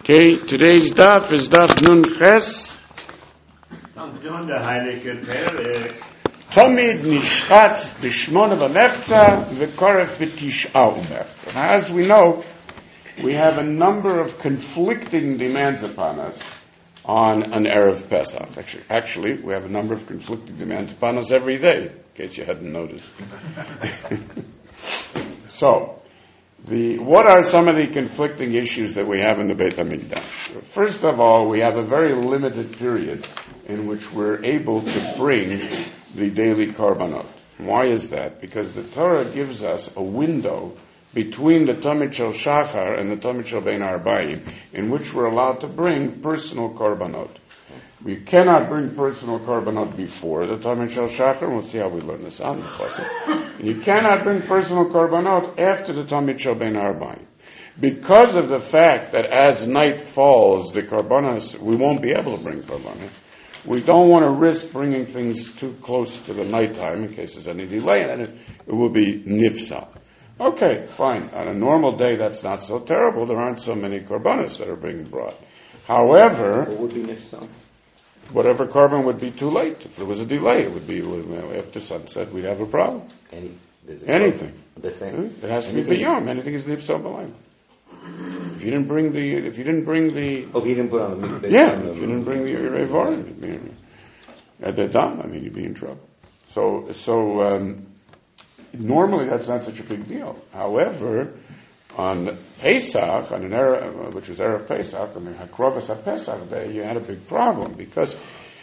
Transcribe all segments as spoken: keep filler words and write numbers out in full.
Okay, today's daf is daf Nun Ches. I'm doing the Heilige Perek. Tomid nishchat b'shmona b'mechza v'koref b'tish'a u'mechza. Now, as we know, we have a number of conflicting demands upon us on an Erev Pesach. Actually, actually, we have a number of conflicting demands upon us every day, in case you hadn't noticed. So, The, what are some of the conflicting issues that we have in the Beit HaMikdash? First of all, we have a very limited period in which we're able to bring the daily korbanot. Why is that? Because the Torah gives us a window between the Tamid Shel Shachar and the Tamid Shel Bein Arbayim in which we're allowed to bring personal korbanot. We cannot bring personal korbanot before the Tamid Shel Shachar. We'll see how we learn this out in the pasuk. And you cannot bring personal korbanot after the Tamid Shel Bein Arbayim. Because of the fact that as night falls, the korbanos, we won't be able to bring korbanos. We don't want to risk bringing things too close to the nighttime in case there's any delay, and it, it will be nifsal. Okay, fine. On a normal day, that's not so terrible. There aren't so many korbanos that are being brought. However, what would be nifsal? Whatever carbon would be too late. If there was a delay, it would be after sunset. We'd have a problem. Any, Anything. The same. It has to be beyond. Anything is nifsal b'layla. If you didn't bring the, if you didn't bring the, oh, he didn't put on the mikveh. Yeah, if you didn't bring the revarim, at the dam, I mean, you'd be in trouble. So, so um, normally that's not such a big deal. However, on Pesach, on an Erev, which was Erev Pesach, on the Hakrovas HaPesach day, you had a big problem because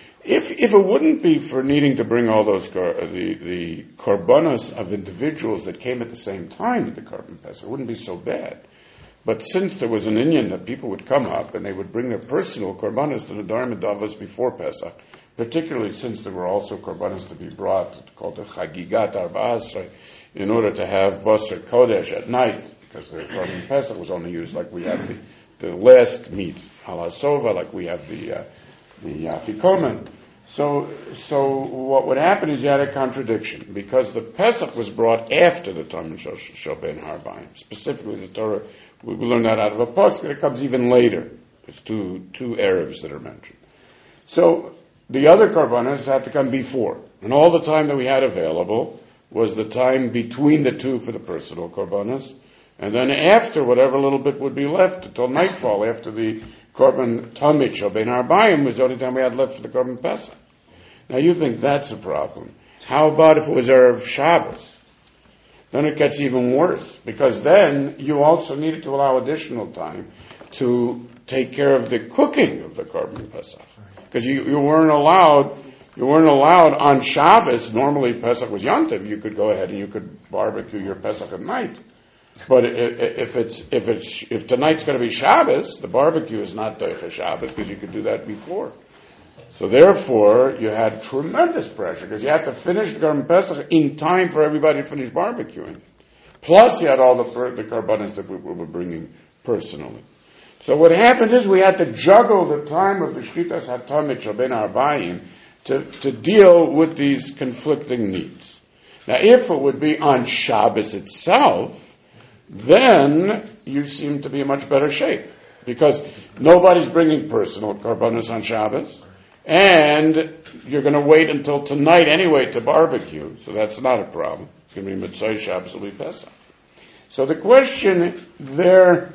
if if it wouldn't be for needing to bring all those kor, the the korbanos of individuals that came at the same time at the Korban Pesach, it wouldn't be so bad. But since there was an inyan that people would come up and they would bring their personal korbanos to the Darim and Davos before Pesach, particularly since there were also korbanos to be brought called the Chagigat Arba Asrei, in order to have Basar Kodesh at night. Because the Korban Pesach was only used like we have the, the last meat, halasova, like we have the uh, the afikomen. So, so what would happen is you had a contradiction because the Pesach was brought after the Tamid Shel Bein Arbayim. Specifically, the Torah we learn that out of a pasuk. It comes even later. There's two two Erevs that are mentioned. So the other korbanos had to come before, and all the time that we had available was the time between the two for the personal korbanos. And then after, whatever little bit would be left until nightfall, after the Korban Tamid Shel Bein Arbayim was the only time we had left for the Korban Pesach. Now you think that's a problem. How about if it was Erev Shabbos? Then it gets even worse, because then you also needed to allow additional time to take care of the cooking of the Korban Pesach. Because you, you weren't allowed, you weren't allowed on Shabbos. Normally Pesach was Yontiv. You could go ahead and you could barbecue your Pesach at night. But if it's if it's if tonight's going to be Shabbos, the barbecue is not Doicha Shabbos because you could do that before. So therefore, you had tremendous pressure because you had to finish the Korban Pesach in time for everybody to finish barbecuing. Plus, you had all the the korbanos that we were bringing personally. So what happened is we had to juggle the time of the Shchitas HaTamid Shel Bein Arbayim to to deal with these conflicting needs. Now, if it would be on Shabbos itself, then you seem to be in much better shape because nobody's bringing personal korbanos on Shabbos, and you're going to wait until tonight anyway to barbecue, so that's not a problem. It's going to be Mitzvah Shabbos, it'll be Pesach. So the question there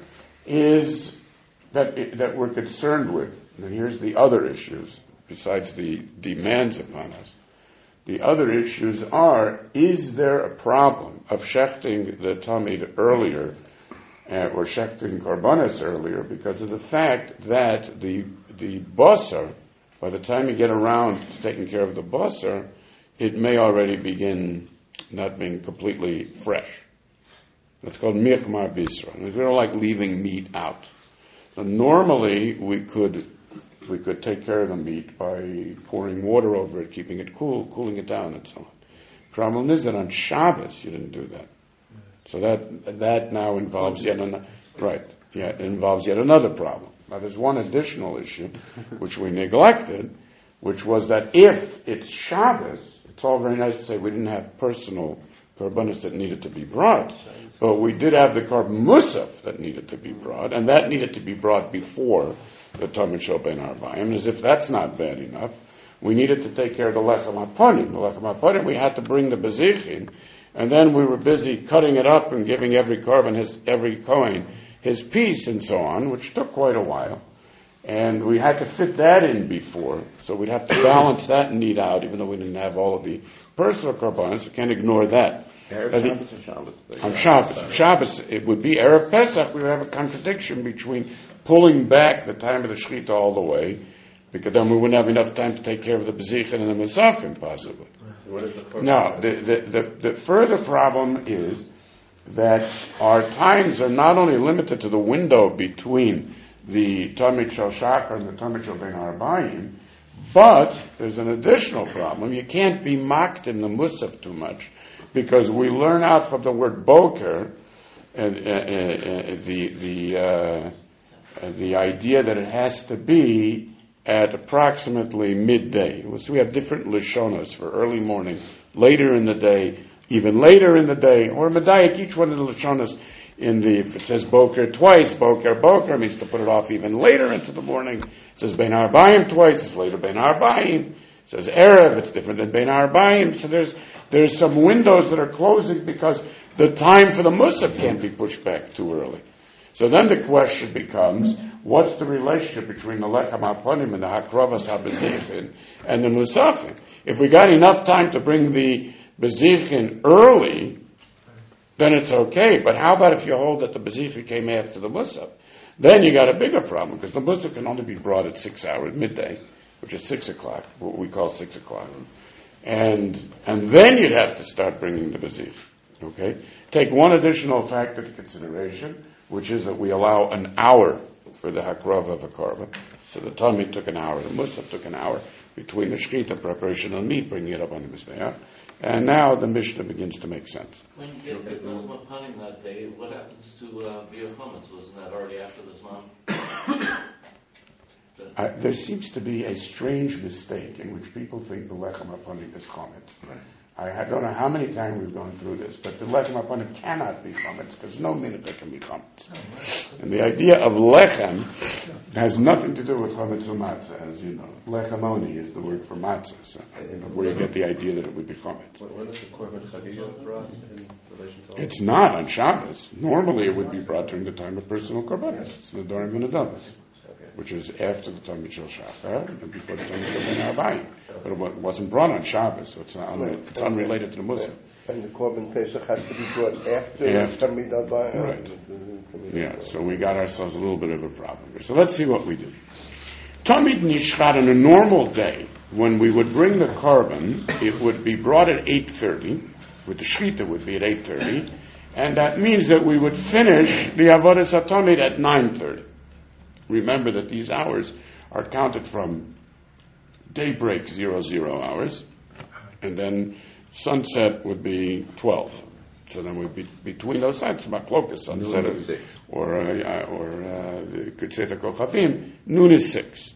is that that we're concerned with, and here's the other issues besides the demands upon us. The other issues are, is there a problem of shechting the tamid earlier, uh, or shechting korbanos earlier, because of the fact that the the basar, by the time you get around to taking care of the basar, it may already begin not being completely fresh. That's called michmar bisra. We don't like leaving meat out. So normally we could We could take care of the meat by pouring water over it, keeping it cool, cooling it down, and so on. Problem is that on Shabbos you didn't do that. So that that now involves yet another right. Yeah, it involves yet another problem. Now there's one additional issue which we neglected, which was that if it's Shabbos, it's all very nice to say we didn't have personal karbanis that needed to be brought, but we did have the karban musaf that needed to be brought, and that needed to be brought before the Tamid Shel Ben Arbayim. As if that's not bad enough, we needed to take care of the lechem haponim. The lechem haponim, we had to bring the bezichin, and then we were busy cutting it up and giving every karban his every kohen his piece and so on, which took quite a while. And we had to fit that in before, so we'd have to balance that need out, even though we didn't have all of the personal karbanos. We can't ignore that. Erev Shabbos or Shabbos? On Shabbos, on Shabbos, it would be Erev Pesach. We would have a contradiction between pulling back the time of the Shechita all the way, because then we wouldn't have enough time to take care of the Bezichin and the Musafim, possibly. What is the Now, the, the, the, the further problem is that our times are not only limited to the window between the Tamid Shel Shachar and the Tamid Shel Ben Arbayim, but there's an additional problem. You can't be mocked in the Musaf too much, because we learn out from the word Boker and uh, uh, uh, the the uh, uh, the idea that it has to be at approximately midday. So we have different lishonos for early morning, later in the day, even later in the day, or medayik. Each one of the lishonos in the, if it says Boker twice, Boker, Boker means to put it off even later into the morning. It says Ben Arbayim twice, it's later Ben Arbayim. It says Erev, it's different than Ben Arbayim. So there's, there's some windows that are closing because the time for the Musaf can't be pushed back too early. So then the question becomes, what's the relationship between the Lechem HaPonim and the Hakrovas HaBezichin and the Musafim? If we got enough time to bring the Bezichin early, then it's okay. But how about if you hold that the Bezichin came after the Musaf? Then you got a bigger problem, because the Musaf can only be brought at six hours, midday, which is six o'clock, what we call six o'clock. And and then you'd have to start bringing the Bezichin. Okay? Take one additional factor into consideration, which is that we allow an hour for the Hakrov of a korban. So the Talmud took an hour, the Musaf took an hour between the Shechita preparation and meat, bringing it up on the Mizbeach. And now the Mishnah begins to make sense. When you get the Panim that day, what happens to uh, Beer Chametz? Wasn't that already after the Zman? Uh, there seems to be a strange mistake in which people think the Lechem HaPanim is Chametz. I, I don't know how many times we've gone through this, but the Lechem HaPanim cannot be Chametz, because no minute can be Chametz. And the idea of Lechem has nothing to do with Chametz or Matzah, as you know. Lechemoni is the word for Matzah, so where you get the idea that it would be Chametz. When is the Korban Chagiga brought in relation to all? It's not on Shabbos. Normally it would be brought during the time of personal Korbanos. It's the Dorim V'Nadamas, which is after the Tamid Shel Shachar and before the Tamid Shel Ben Arbayim. But it wasn't brought on Shabbos, so it's, not unre- it's unrelated to the Muslim. And the Korban Pesach has to be brought after, After. Tamid Arbayim. Right. Yeah, so we got ourselves a little bit of a problem here. So let's see what we do. Tamid Nishchat, on a normal day, when we would bring the korban, it would be brought at eight thirty, with the Shechita would be at eight thirty, and that means that we would finish the Avodas HaTamid at nine thirty. Remember that these hours are counted from daybreak, zero, zero hours, and then sunset would be twelve. So then we'd be between those times, Maklokas, sunset, or, uh, or uh, the Kutzeta Kochavim, noon is six.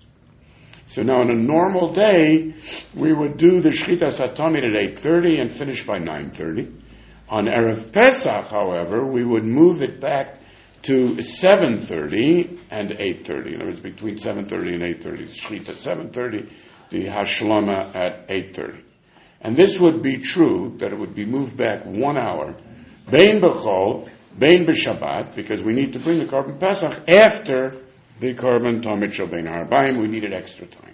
So now on a normal day, we would do the Shchitas HaTamid at eight thirty and finish by nine thirty. On Erev Pesach, however, we would move it back to seven thirty and eight thirty. In other words, between seven thirty and eight thirty. The Shechita at seven thirty, the Hashlama at eight thirty. And this would be true, that it would be moved back one hour, Bein B'chol, Bein B'Shabbat, because we need to bring the Korban Pesach after the Korban Tamid Shel Ben Arbayim. We needed extra time.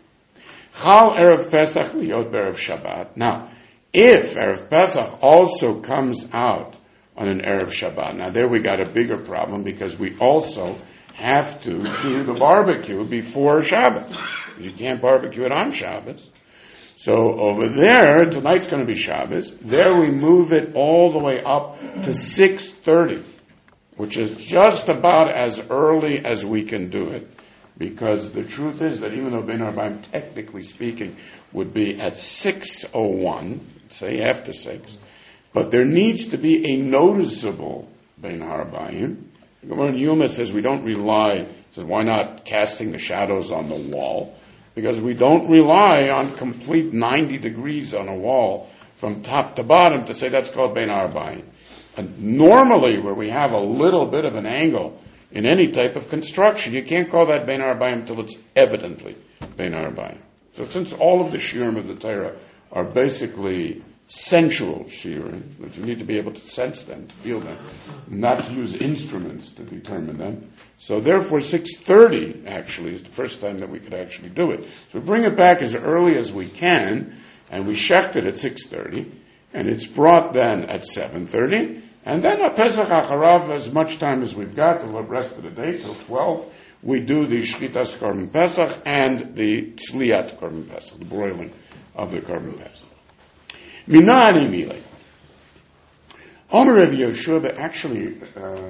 Chal Erev Pesach Liyot B'Erev Shabbat. Now, if Erev Pesach also comes out on an Erev Shabbat, now there we got a bigger problem, because we also have to do the barbecue before Shabbos. Because you can't barbecue it on Shabbos. So over there, tonight's going to be Shabbos. There we move it all the way up to six thirty, which is just about as early as we can do it. Because the truth is that even though Ben Arbayim, technically speaking, would be at six oh one, say after six, but there needs to be a noticeable Ben Arbayim. Gemara in Yuma says we don't rely, says why not casting the shadows on the wall? Because we don't rely on complete ninety degrees on a wall from top to bottom to say that's called Bein Ha'arbayim. And normally, where we have a little bit of an angle in any type of construction, you can't call that Bein Ha'arbayim until it's evidently Bein Ha'arbayim. So since all of the shiurim of the Torah are basically sensual shiurim, that you need to be able to sense them, to feel them, not to use instruments to determine them. So therefore, six thirty actually is the first time that we could actually do it. So we bring it back as early as we can, and we shecht it at six thirty, and it's brought then at seven thirty, and then at Pesach Acharav, as much time as we've got, the rest of the day, till twelve, we do the Shchitas Korban Pesach and the Tzliat Korban Pesach, the broiling of the Korban Pesach. Minani Mile. Omer Rav Yehoshua, but actually, uh,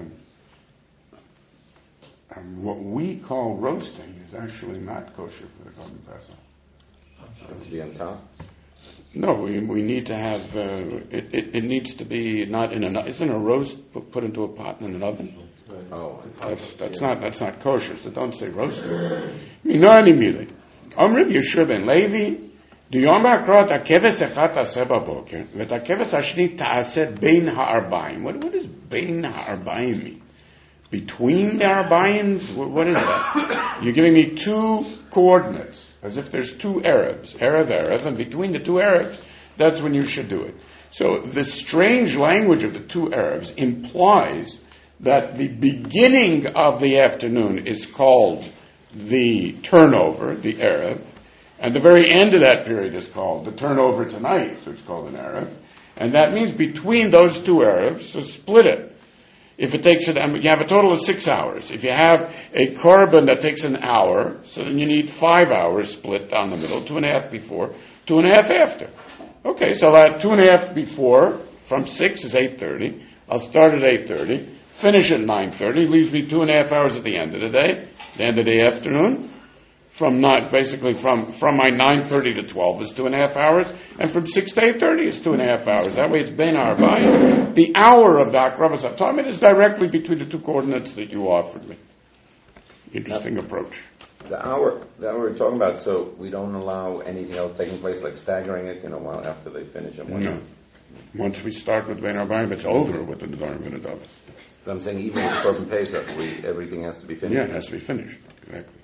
um, what we call roasting is actually not kosher for the Korban Pesach. Has to be on top? No, we we need to have, uh, it, it, it needs to be not in an, isn't a roast put, put into a pot in an oven? Oh, That's, that's not, that's not kosher, so don't say roasting. Minani Mile. Omer Rav Yehoshua ben Levi, Diyomar krot hakeves echat taseh baboker, vet hakeves hashni taaseh bein ha'arbayim. What, what does bein ha'arbayim mean? Between the arbayims? What, what is that? You're giving me two coordinates, as if there's two Arabs, Arab, Arab, and between the two Arabs, that's when you should do it. So the strange language of the two Arabs implies that the beginning of the afternoon is called the turnover, the Arab, and the very end of that period is called the turnover tonight, so it's called an Arab. And that means between those two Arabs, so split it. If it takes, an, you have a total of six hours. If you have a korban that takes an hour, so then you need five hours split down the middle, two and a half before, two and a half after. Okay, so that two and a half before, from six is eight thirty. I'll start at eight thirty, finish at nine thirty, leaves me two and a half hours at the end of the day, the end of the afternoon. From nine, basically from, from my nine thirty to twelve is two and a half hours, and from six to eight thirty is two and a half hours. That way it's Bein Ha'arbayim. The hour of the Akravas HaTamid is directly between the two coordinates that you offered me. Interesting approach. the hour, the hour we're talking about, so we don't allow anything else taking place, like staggering it, you know, while after they finish it. No. Once we start with Bein Ha'arbayim, it's over with the Nedarim and Nedavos. But I'm saying even with the Korban Pesach, we, everything has to be finished. Yeah, it has to be finished. Exactly.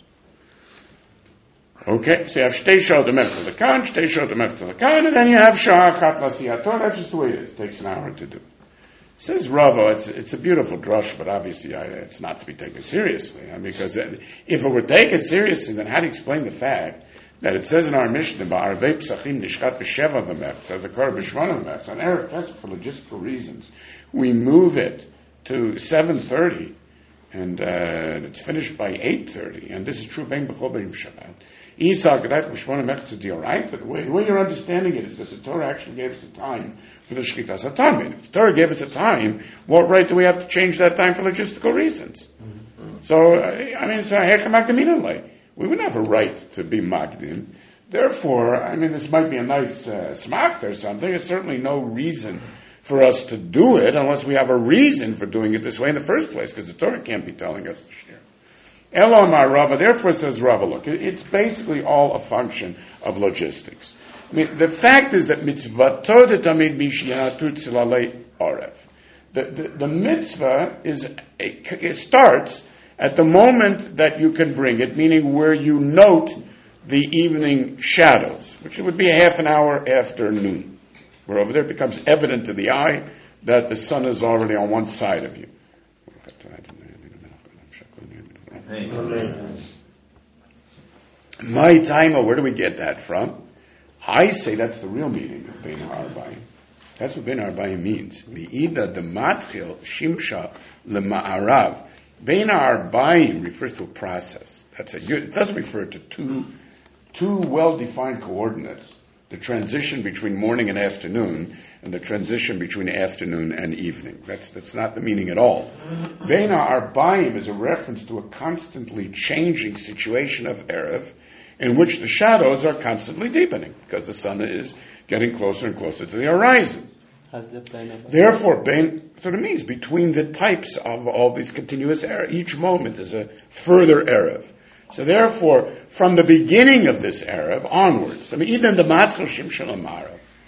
Okay, so you have Shtei Shah the Mefta the Khan, Shtei Shah the Mefta the Khan, and then you have Shah Chat Lasiyator. That's just the way it is. It takes an hour to do. Says Rava, it's it's a beautiful drush, but obviously I, it's not to be taken seriously. I mean, because if it were taken seriously, then how do you explain the fact that it says in our Mishnah, Ba'arvei Psachim Nishchat B'Sheva V'Mefta, the Kor B'Shmona V'Mefta, on Erev Pesach for logistical reasons, we move it to seven thirty, and uh, it's finished by eight thirty, and this is true Bein B'Chol Bein Shabbat. Isaac, that B'Shmona V'Mefta, the right? The way, the way you're understanding it is that the Torah actually gave us the time for the Shchitas HaTamid. If the Torah gave us a time, what right do we have to change that time for logistical reasons? Mm-hmm. So, I mean, it's a Hechem Magdamin. We wouldn't have a right to be Magdim. Therefore, I mean, this might be a nice uh, smacht or something. There's certainly no reason for us to do it unless we have a reason for doing it this way in the first place, because the Torah can't be telling us to share. Elomar Rava, therefore says Rava, look, it's basically all a function of logistics. I mean, the fact is that mitzvah tamid mishiyanatu tzilalei arev. The, the, the mitzvah is, it starts at the moment that you can bring it, meaning where you note the evening shadows, which would be a half an hour after noon, where over there it becomes evident to the eye that the sun is already on one side of you. My timer, where do we get that from? I say that's the real meaning of Bein Ha'arbayim. That's what Bein Ha'arbayim means. Mi'ida de matchil shimsha lema'arav. Bein Ha'arbayim refers to a process. That's a, it doesn't refer to two, two well-defined coordinates. The transition between morning and afternoon, and the transition between afternoon and evening. That's that's not the meaning at all. Bein Ha'arbayim is a reference to a constantly changing situation of Erev, in which the shadows are constantly deepening, because the sun is getting closer and closer to the horizon. Therefore, Bein, so it means between the types of all these continuous Erev, each moment is a further Erev. So therefore, from the beginning of this Erev onwards, I mean, even the Matchel Shim Shalom Arav,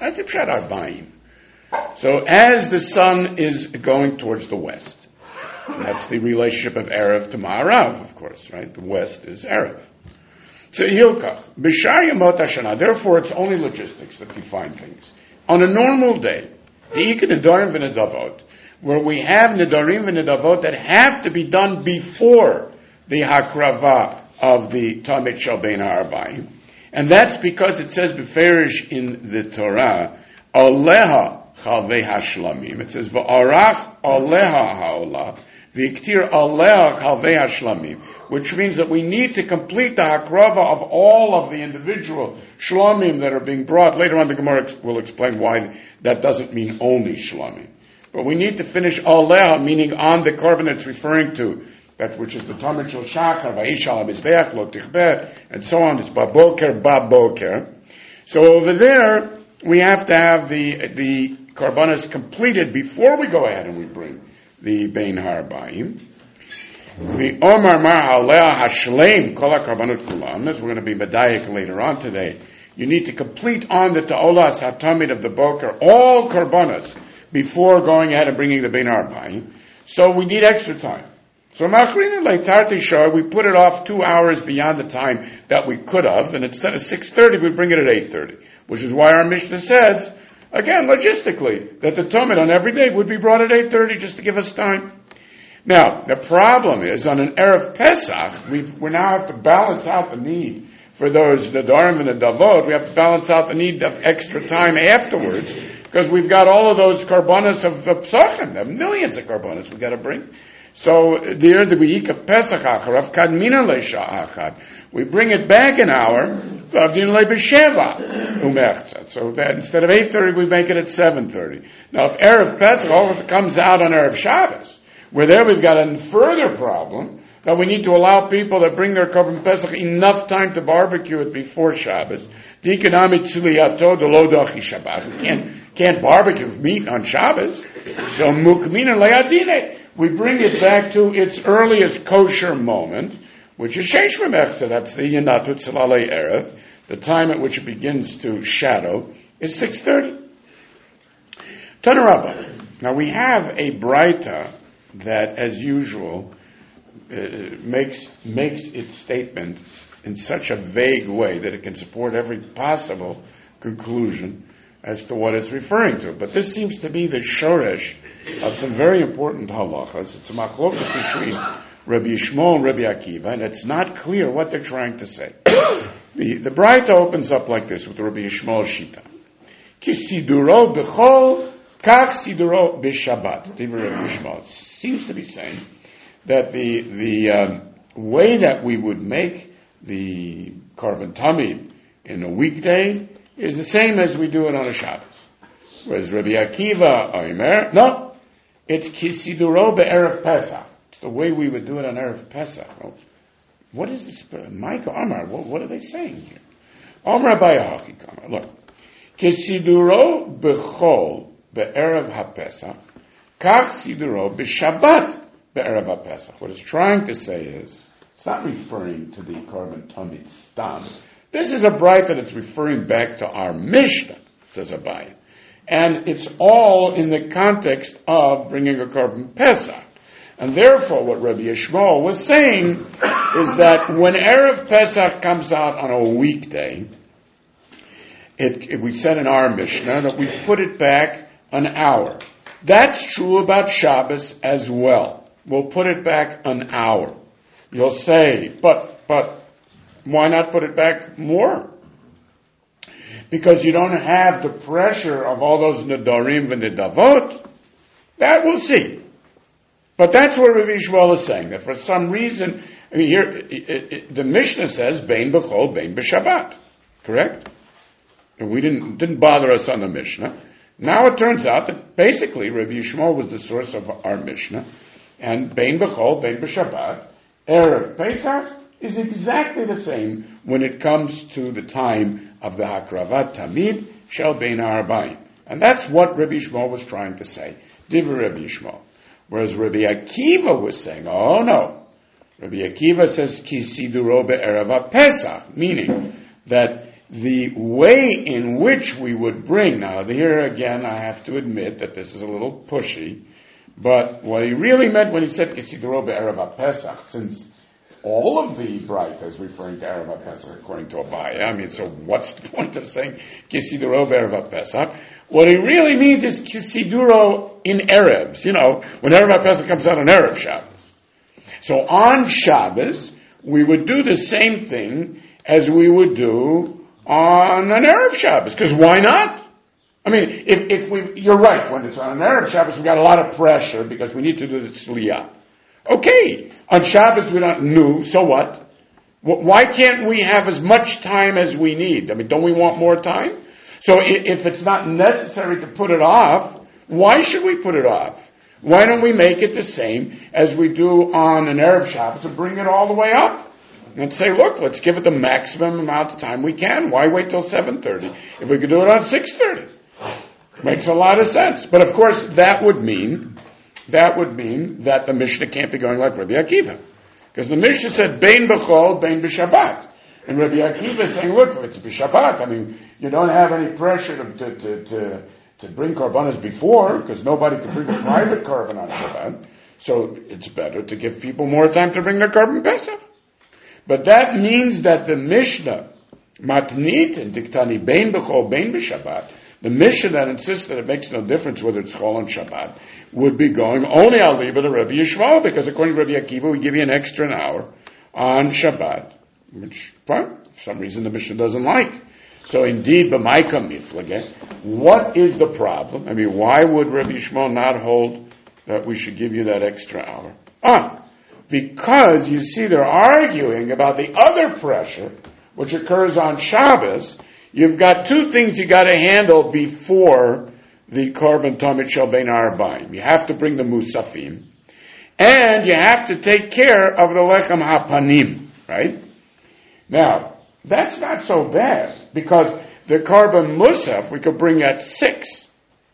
That's a pshat arba'im. So as the sun is going towards the west, and that's the relationship of Erev to Ma'arav, of course, right? The west is Erev. So Hilkach, B'shar Yamot HaShana, therefore it's only logistics that define things. On a normal day, the Ika Nedarim v'Nedavot, where we have Nedarim v'Nedavot that have to be done before the Hakrava of the Tamid Shel Bein HaArbayim, and that's because it says Beferish in the Torah, Aleha Chalvei HaShlamim. It says, V'arach Aleha HaOlah, V'iktir Aleha Chalvei HaShlamim, which means that we need to complete the Hakrava of all of the individual Shlamim that are being brought. Later on the Gemara will explain why that doesn't mean only Shlamim. But we need to finish Aleha, meaning on the carbon it's referring to, that which is the Tamid Shel Shachar, Va'ishal HaMizbeach, Lo Tichbeh, and so on. It's Baboker, Baboker. So over there, we have to have the the Karbanas completed before we go ahead and we bring the Bein HaArbayim. The Omar Mar Aleh Hashleim Kol HaKarbanot Kulam, as we're going to be Medayik later on today, you need to complete on the Ta'olas HaTamid of the Boker, all Karbanas, before going ahead and bringing the Bein HaArbayim. So we need extra time. So Machrina Leitarti Shah, we put it off two hours beyond the time that we could have, and instead of six thirty, we bring it at eight thirty, which is why our Mishnah says, again, logistically, that the Talmud on every day would be brought at eight thirty just to give us time. Now, the problem is, on an Erev Pesach, we've, we now have to balance out the need for those Nadarim and the Davot. We have to balance out the need of extra time afterwards, because we've got all of those Karbanas of Pesachim. There are millions of Karbanas we've got to bring. So, there the week of Pesach Acharav, Kadmina Leisha Achad. We bring it back an hour, so that instead of eight thirty, we make it at seven thirty. Now, if Erev Pesach all comes out on Erev Shabbos, where there we've got a further problem, that we need to allow people that bring their Korban Pesach enough time to barbecue it before Shabbos. We can't, can't barbecue meat on Shabbos. So, Mukmina Le'adine. We bring it back to its earliest kosher moment, which is Sheish Memechza, that's the Yenatut Salalei Erev. The time at which it begins to shadow is six thirty. Tanarabba. Now we have a Braita that, as usual, uh, makes makes its statements in such a vague way that it can support every possible conclusion as to what it's referring to. But this seems to be the shoresh of some very important halachas. It's a machloket between Rabbi Yishmael and Rabbi Akiva, and it's not clear what they're trying to say. the the Braita opens up like this with Rabbi Yishmael Shita. Ki siduro b'chol, kach siduro b'shabbat. Rabbi Yishmael seems to be saying that the the um, way that we would make the Korban Tamid in a weekday is the same as we do it on a Shabbos. Whereas Rabbi Akiva Omer, no, it's kisiduro be'erev Pesach. It's the way we would do it on Erev Pesach. Well, what is this? Micah Omar, what, what are they saying here? Omar Bayahachi Kamar. Look, kisiduro bechol be'erev HaPesach, kach siduro b'shabbat be'erev HaPesach. What it's trying to say is, it's not referring to the Korban Tamid Stam. This is a bright that it's referring back to our Mishnah, says Abaye. And it's all in the context of bringing a Korban Pesach. And therefore, what Rabbi Yishmael was saying is that when Erev Pesach comes out on a weekday, it, it, we said in our Mishnah that we put it back an hour. That's true about Shabbos as well. We'll put it back an hour. You'll say, but, but, why not put it back more? Because you don't have the pressure of all those Nadarim and Nidavot. That we'll see. But that's what Rabbi Yishmael is saying, that for some reason, I mean, here, it, it, it, the Mishnah says, Bein B'chol, Bein B'Shabbat. Correct? And we didn't, didn't bother us on the Mishnah. Now it turns out that basically Rabbi Yishmael was the source of our Mishnah, and Bein B'chol, Bein B'Shabbat, Erev Pesach, is exactly the same when it comes to the time of the Hakravat Tamid Shel Bein HaArbayim. And that's what Rabbi Yishmael was trying to say. Divrei Rabbi Yishmael. Whereas Rabbi Akiva was saying, oh no. Rabbi Akiva says, Ki siduro be'erev HaPesach, meaning that the way in which we would bring, now here again I have to admit that this is a little pushy, but what he really meant when he said Kisidro be'erev Pesach, since all of the Braita is referring to Erev Pesach according to Abaya, I mean, so what's the point of saying Kisidro be'erev Pesach? What he really means is Kisiduro in Erevs, you know, when Erev Pesach comes out on Erev Shabbos. So on Shabbos, we would do the same thing as we would do on an Erev Shabbos, because why not? I mean, if, if we, you're right, when it's on an Erev Shabbos, we've got a lot of pressure because we need to do the Tzliyah. Okay, on Shabbos we don't know, so what? Why can't we have as much time as we need? I mean, don't we want more time? So if it's not necessary to put it off, why should we put it off? Why don't we make it the same as we do on an Erev Shabbos and bring it all the way up? And say, look, let's give it the maximum amount of time we can. Why wait till seven thirty? If we could do it on six thirty. Makes a lot of sense. But of course, that would mean, that would mean that the Mishnah can't be going like Rabbi Akiva. Because the Mishnah said, Bein b'chol, bein b'shabbat. And Rabbi Akiva is saying, look, it's b'shabbat. I mean, you don't have any pressure to, to, to, to, to bring korbanos before, because nobody can bring a private korban on Shabbat. So it's better to give people more time to bring their korban Pesach. But that means that the Mishnah, matnit and diktani bein b'chol, bein b'shabbat, the Mishnah that insists that it makes no difference whether it's chol on Shabbat, would be going only al liba to Rabbi Yishmael, because according to Rabbi Akiva, we give you an extra an hour on Shabbat, which, fine, for some reason the Mishnah doesn't like. So indeed, b'maika miflage, what is the problem? I mean, why would Rabbi Yishmael not hold that we should give you that extra hour? Ah, because you see they're arguing about the other pressure, which occurs on Shabbos. You've got two things you got to handle before the korban tamid shel bein ha'arbaim. You have to bring the musafim, and you have to take care of the lechem hapanim, right? Now, that's not so bad, because the korban musaf we could bring at six.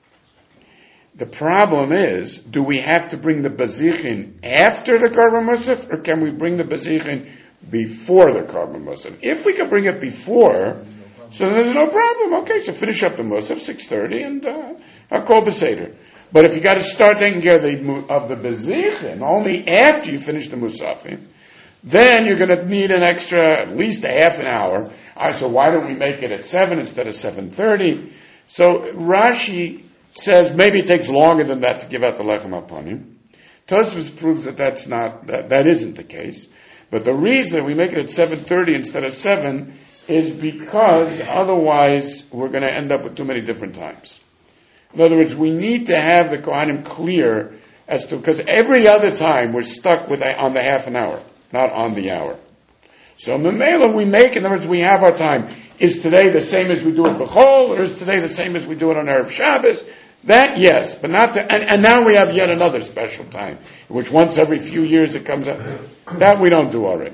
The problem is, do we have to bring the bazichin after the korban musaf, or can we bring the bazichin before the korban musaf? If we could bring it before, so there's no problem. Okay, so finish up the musaf, six thirty, and uh, I'll call Beseder. But if you got to start taking care of the, of the bezichin only after you finish the musafim, then you're going to need an extra, at least a half an hour. All right, so why don't we make it at seven instead of seven thirty? So Rashi says maybe it takes longer than that to give out the lechem hapanim. Tosfos proves that that's not, that, that isn't the case. But the reason we make it at seven thirty instead of seven is because otherwise we're going to end up with too many different times. In other words, we need to have the Kohanim clear as to, because every other time we're stuck with a, on the half an hour, not on the hour. So Memela we make, in other words, we have our time. Is today the same as we do it B'chol, or is today the same as we do it on Erev Shabbos? That, yes, but not the, and, and now we have yet another special time, which once every few years it comes out. That we don't do already.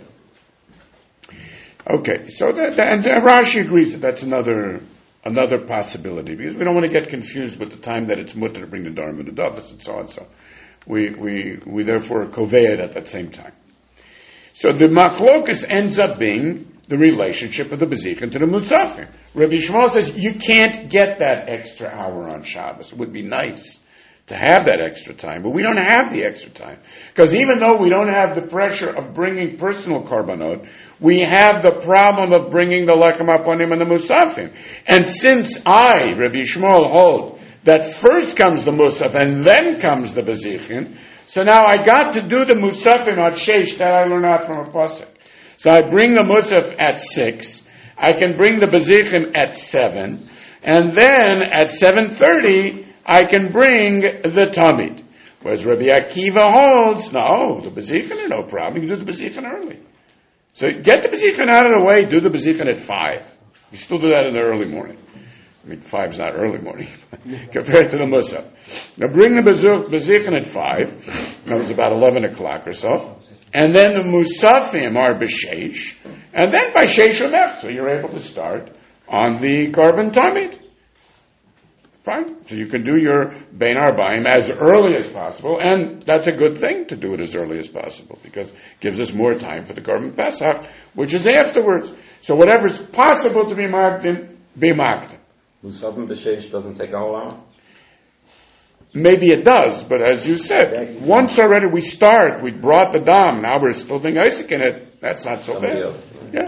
Okay, so that, that, and Rashi agrees that that's another another possibility, because we don't want to get confused with the time that it's mutter to bring the Darim and the Davos and so on. So we we we therefore kovei it at that same time. So the machlokus ends up being the relationship of the bezichin to the musafir. Rabbi Yishmael says you can't get that extra hour on Shabbos. It would be nice to have that extra time, but we don't have the extra time. Because even though we don't have the pressure of bringing personal korbanot, we have the problem of bringing the lechem hapanim and the musafim. And since I, Rabbi Yishmael, hold that first comes the musaf and then comes the bezichin, so now I got to do the musafim at sheish that I learned out from a pasuk. So I bring the musaf at six, I can bring the bezichin at seven, and then at seven thirty, I can bring the tamid. Whereas Rabbi Akiva holds, no, the bezichin are no problem. You can do the bezichin early. So get the bezichin out of the way, do the bezichin at five. You still do that in the early morning. I mean, five's not early morning compared to the musaf. Now bring the bezichin at five. That was about eleven o'clock or so. And then the musafim are b'sheish. And then by sheish umef, so you're able to start on the korban tamid. Fine. So you can do your Bein Arbaim as early as possible, and that's a good thing to do it as early as possible because it gives us more time for the Korban Pesach, which is afterwards. So whatever's possible to be Magdim, be Magdim. Musafim b'sheish doesn't take a whole hour? Maybe it does, but as you said, once already we start, we brought the dam, now we're still doing Isaac in it, that's not so Somebody bad. else. Yeah.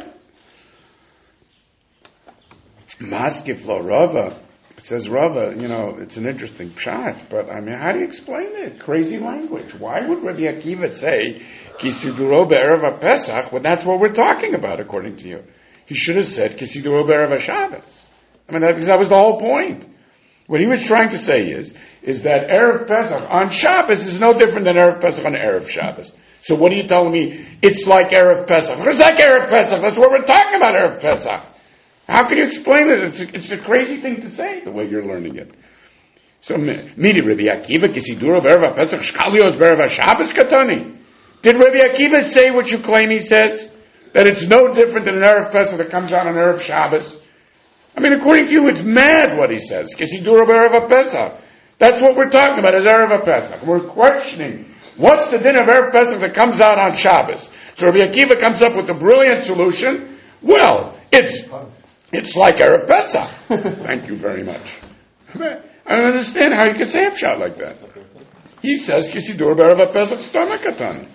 Maskif lo Rava, says Rava, you know, it's an interesting pshat, but I mean, how do you explain it? Crazy language. Why would Rabbi Akiva say, Kisiduro be'erev Pesach, when that's what we're talking about, according to you? He should have said, Kisiduro be'erev Shabbos. I mean, that, because that was the whole point. What he was trying to say is, is that Erev Pesach on Shabbos is no different than Erev Pesach on Erev Shabbos. So what are you telling me? It's like Erev Pesach. It's like Erev Pesach. That's what we're talking about, Erev Pesach. How can you explain it? It's a, it's a crazy thing to say, the way you're learning it. So, Midi Rabbi Akiva, Kisiduro Be'erev Pesach, Shkalios Be'erev Shabbos Katani. Did Rabbi Akiva say what you claim he says? That it's no different than an Erev Pesach that comes out on Erev Shabbos? I mean, according to you, it's mad what he says. Kisiduro Be'erev Pesach. That's what we're talking about, is Erev Pesach. We're questioning, what's the din of Erev Pesach that comes out on Shabbos? So Rabbi Akiva comes up with a brilliant solution. Well, it's, it's like Erev Pesach. Thank you very much. I don't understand how you can say a pshat like that. He says, Kisiduro Be'erev Pesach Stomachatan.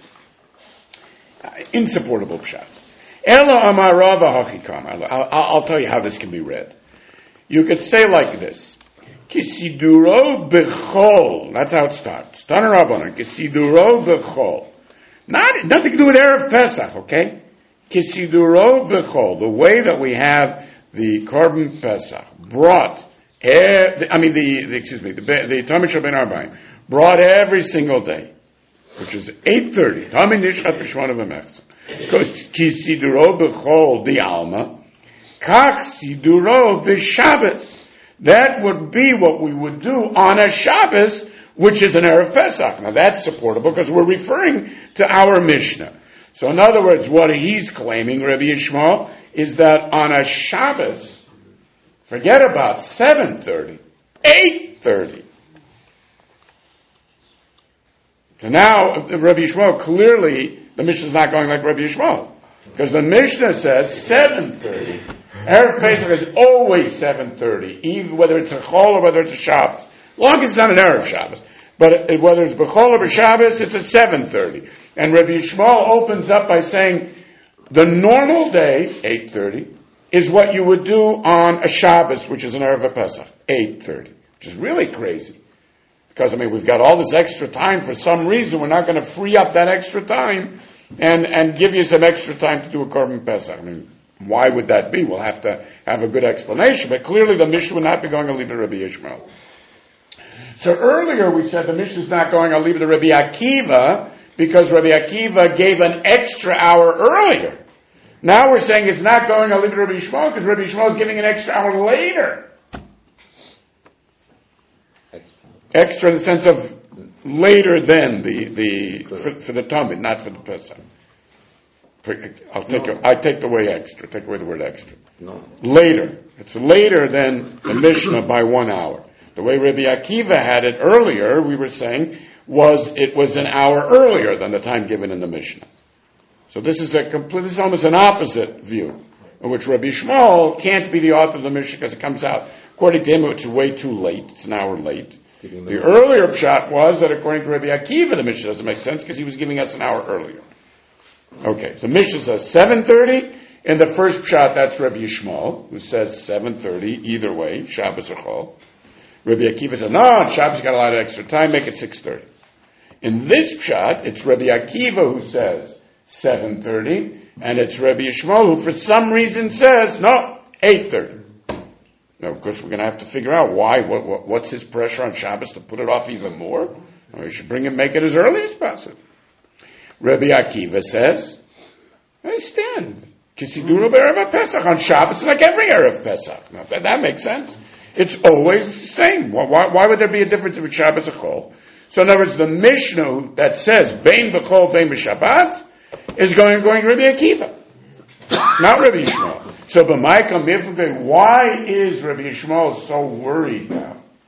Insupportable pshat. Ela amar Rava hachikam. I'll tell you how this can be read. You could say like this. Kisiduro bechol. That's how it starts. Tana Rabbanan. Kisiduro bechol. Not, nothing to do with Erev Pesach, okay? Kisiduro bechol. The way that we have the Korban Pesach brought, er, I mean the, the excuse me, the, the Talmud Shel Ben Arbaim, brought every single day, which is eight thirty. Talmud Nishchat B'Shmona B'Mechza. Kisiduro bechol di alma. Kach siduro b'Shabbos. That would be what we would do on a Shabbos, which is an Erev Pesach. Now that's supportable because we're referring to our Mishnah. So in other words, what he's claiming, Rabbi Yishmael, is that on a Shabbos, forget about seven thirty, eight thirty. So now, Rabbi Yishmael, clearly, the Mishnah is not going like Rabbi Yishmael. Because the Mishnah says seven thirty. Erev Pesach is always seven thirty, even whether it's a Chol or whether it's a Shabbos. As long as it's not an Erev Shabbos. But it, whether it's B'chol or Shabbos, it's at seven thirty. And Rabbi Yishmael opens up by saying, the normal day, eight thirty, is what you would do on a Shabbos, which is an Erev Pesach, eight thirty. Which is really crazy. Because, I mean, we've got all this extra time for some reason. We're not going to free up that extra time and, and give you some extra time to do a Korban Pesach. I mean, why would that be? We'll have to have a good explanation. But clearly the Mishnah would not be going to leave to Rabbi Yishmael. So earlier we said the Mishnah is not going to leave to Rabbi Akiva because Rabbi Akiva gave an extra hour earlier. Now we're saying it's not going to leave to Rabbi Yishmael because Rabbi Yishmael is giving an extra hour later. Extra in the sense of later than the, the for, for the Talmud, not for the Pesach. For, I'll take no. a, I take away extra. Take away the word extra. No. Later. It's later than the Mishnah by one hour. The way Rabbi Akiva had it earlier, we were saying, was it was an hour earlier than the time given in the Mishnah. So this is a complete. This is almost an opposite view, in which Rabbi Yishmael can't be the author of the Mishnah because it comes out according to him it's way too late. It's an hour late. The earlier pshat was that according to Rabbi Akiva, the Mishnah doesn't make sense because he was giving us an hour earlier. Okay, so Mishnah says seven thirty. In the first pshat, that's Rabbi Yishmael, who says seven thirty, either way, Shabbos or Chol. Rabbi Akiva says, no, on Shabbos you got a lot of extra time, make it six thirty. In this pshat, it's Rabbi Akiva who says seven thirty, and it's Rabbi Yishmael who for some reason says, no, eight thirty. Now, of course, we're going to have to figure out why, what, what, what's his pressure on Shabbos to put it off even more? Or you should bring him, make it as early as possible. Rabbi Akiva says, I stand. Kisiduro be'erev Pesach on Shabbos, it's like every Erev Pesach. Now, that, that makes sense. It's always the same. Why, why would there be a difference if it's Shabbos or Chol? So in other words, the Mishnah that says Bein b'Chol, Bein b'Shabbat is going going Rabbi Akiva, not Rabbi Yishmael. So b'Maikam B'Ifugay, why is Rabbi Yishmael so worried now?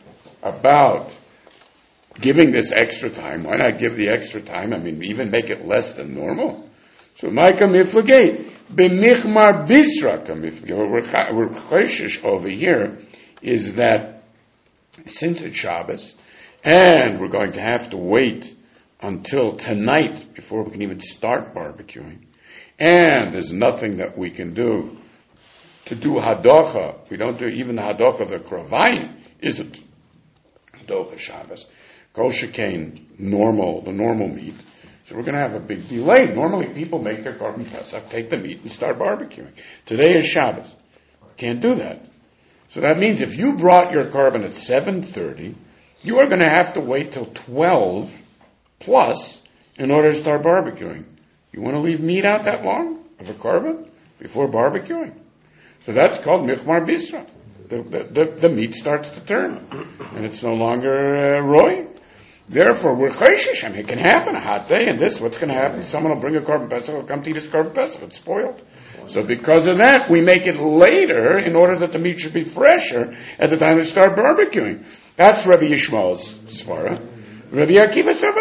about giving this extra time, why not give the extra time? I mean, even make it less than normal. So, Maika Miflagate, B'michmar Bisra Kamiflagate. What we're choshish over here is that since it's Shabbos, and we're going to have to wait until tonight before we can even start barbecuing, and there's nothing that we can do to do hadocha. We don't do even the hadocha of the kravayim isn't hadocha Shabbos. Kol shekain, normal, the normal meat. So we're going to have a big delay. Normally people make their korban pesach, take the meat, and start barbecuing. Today is Shabbos. Can't do that. So that means if you brought your korban at seven thirty, you are going to have to wait till twelve plus in order to start barbecuing. You want to leave meat out that long of a korban before barbecuing? So that's called Michmar Bisra. The, the, the, the meat starts to turn, and it's no longer uh, roy. Therefore, we're chayshish. I mean, it can happen a hot day, and this, what's going to happen? Someone will bring a korban pesach, will come to eat his korban pesach. It's spoiled. So because of that, we make it later in order that the meat should be fresher at the time to start barbecuing. That's Rabbi Yishmael's svara. Rabbi Akiva said,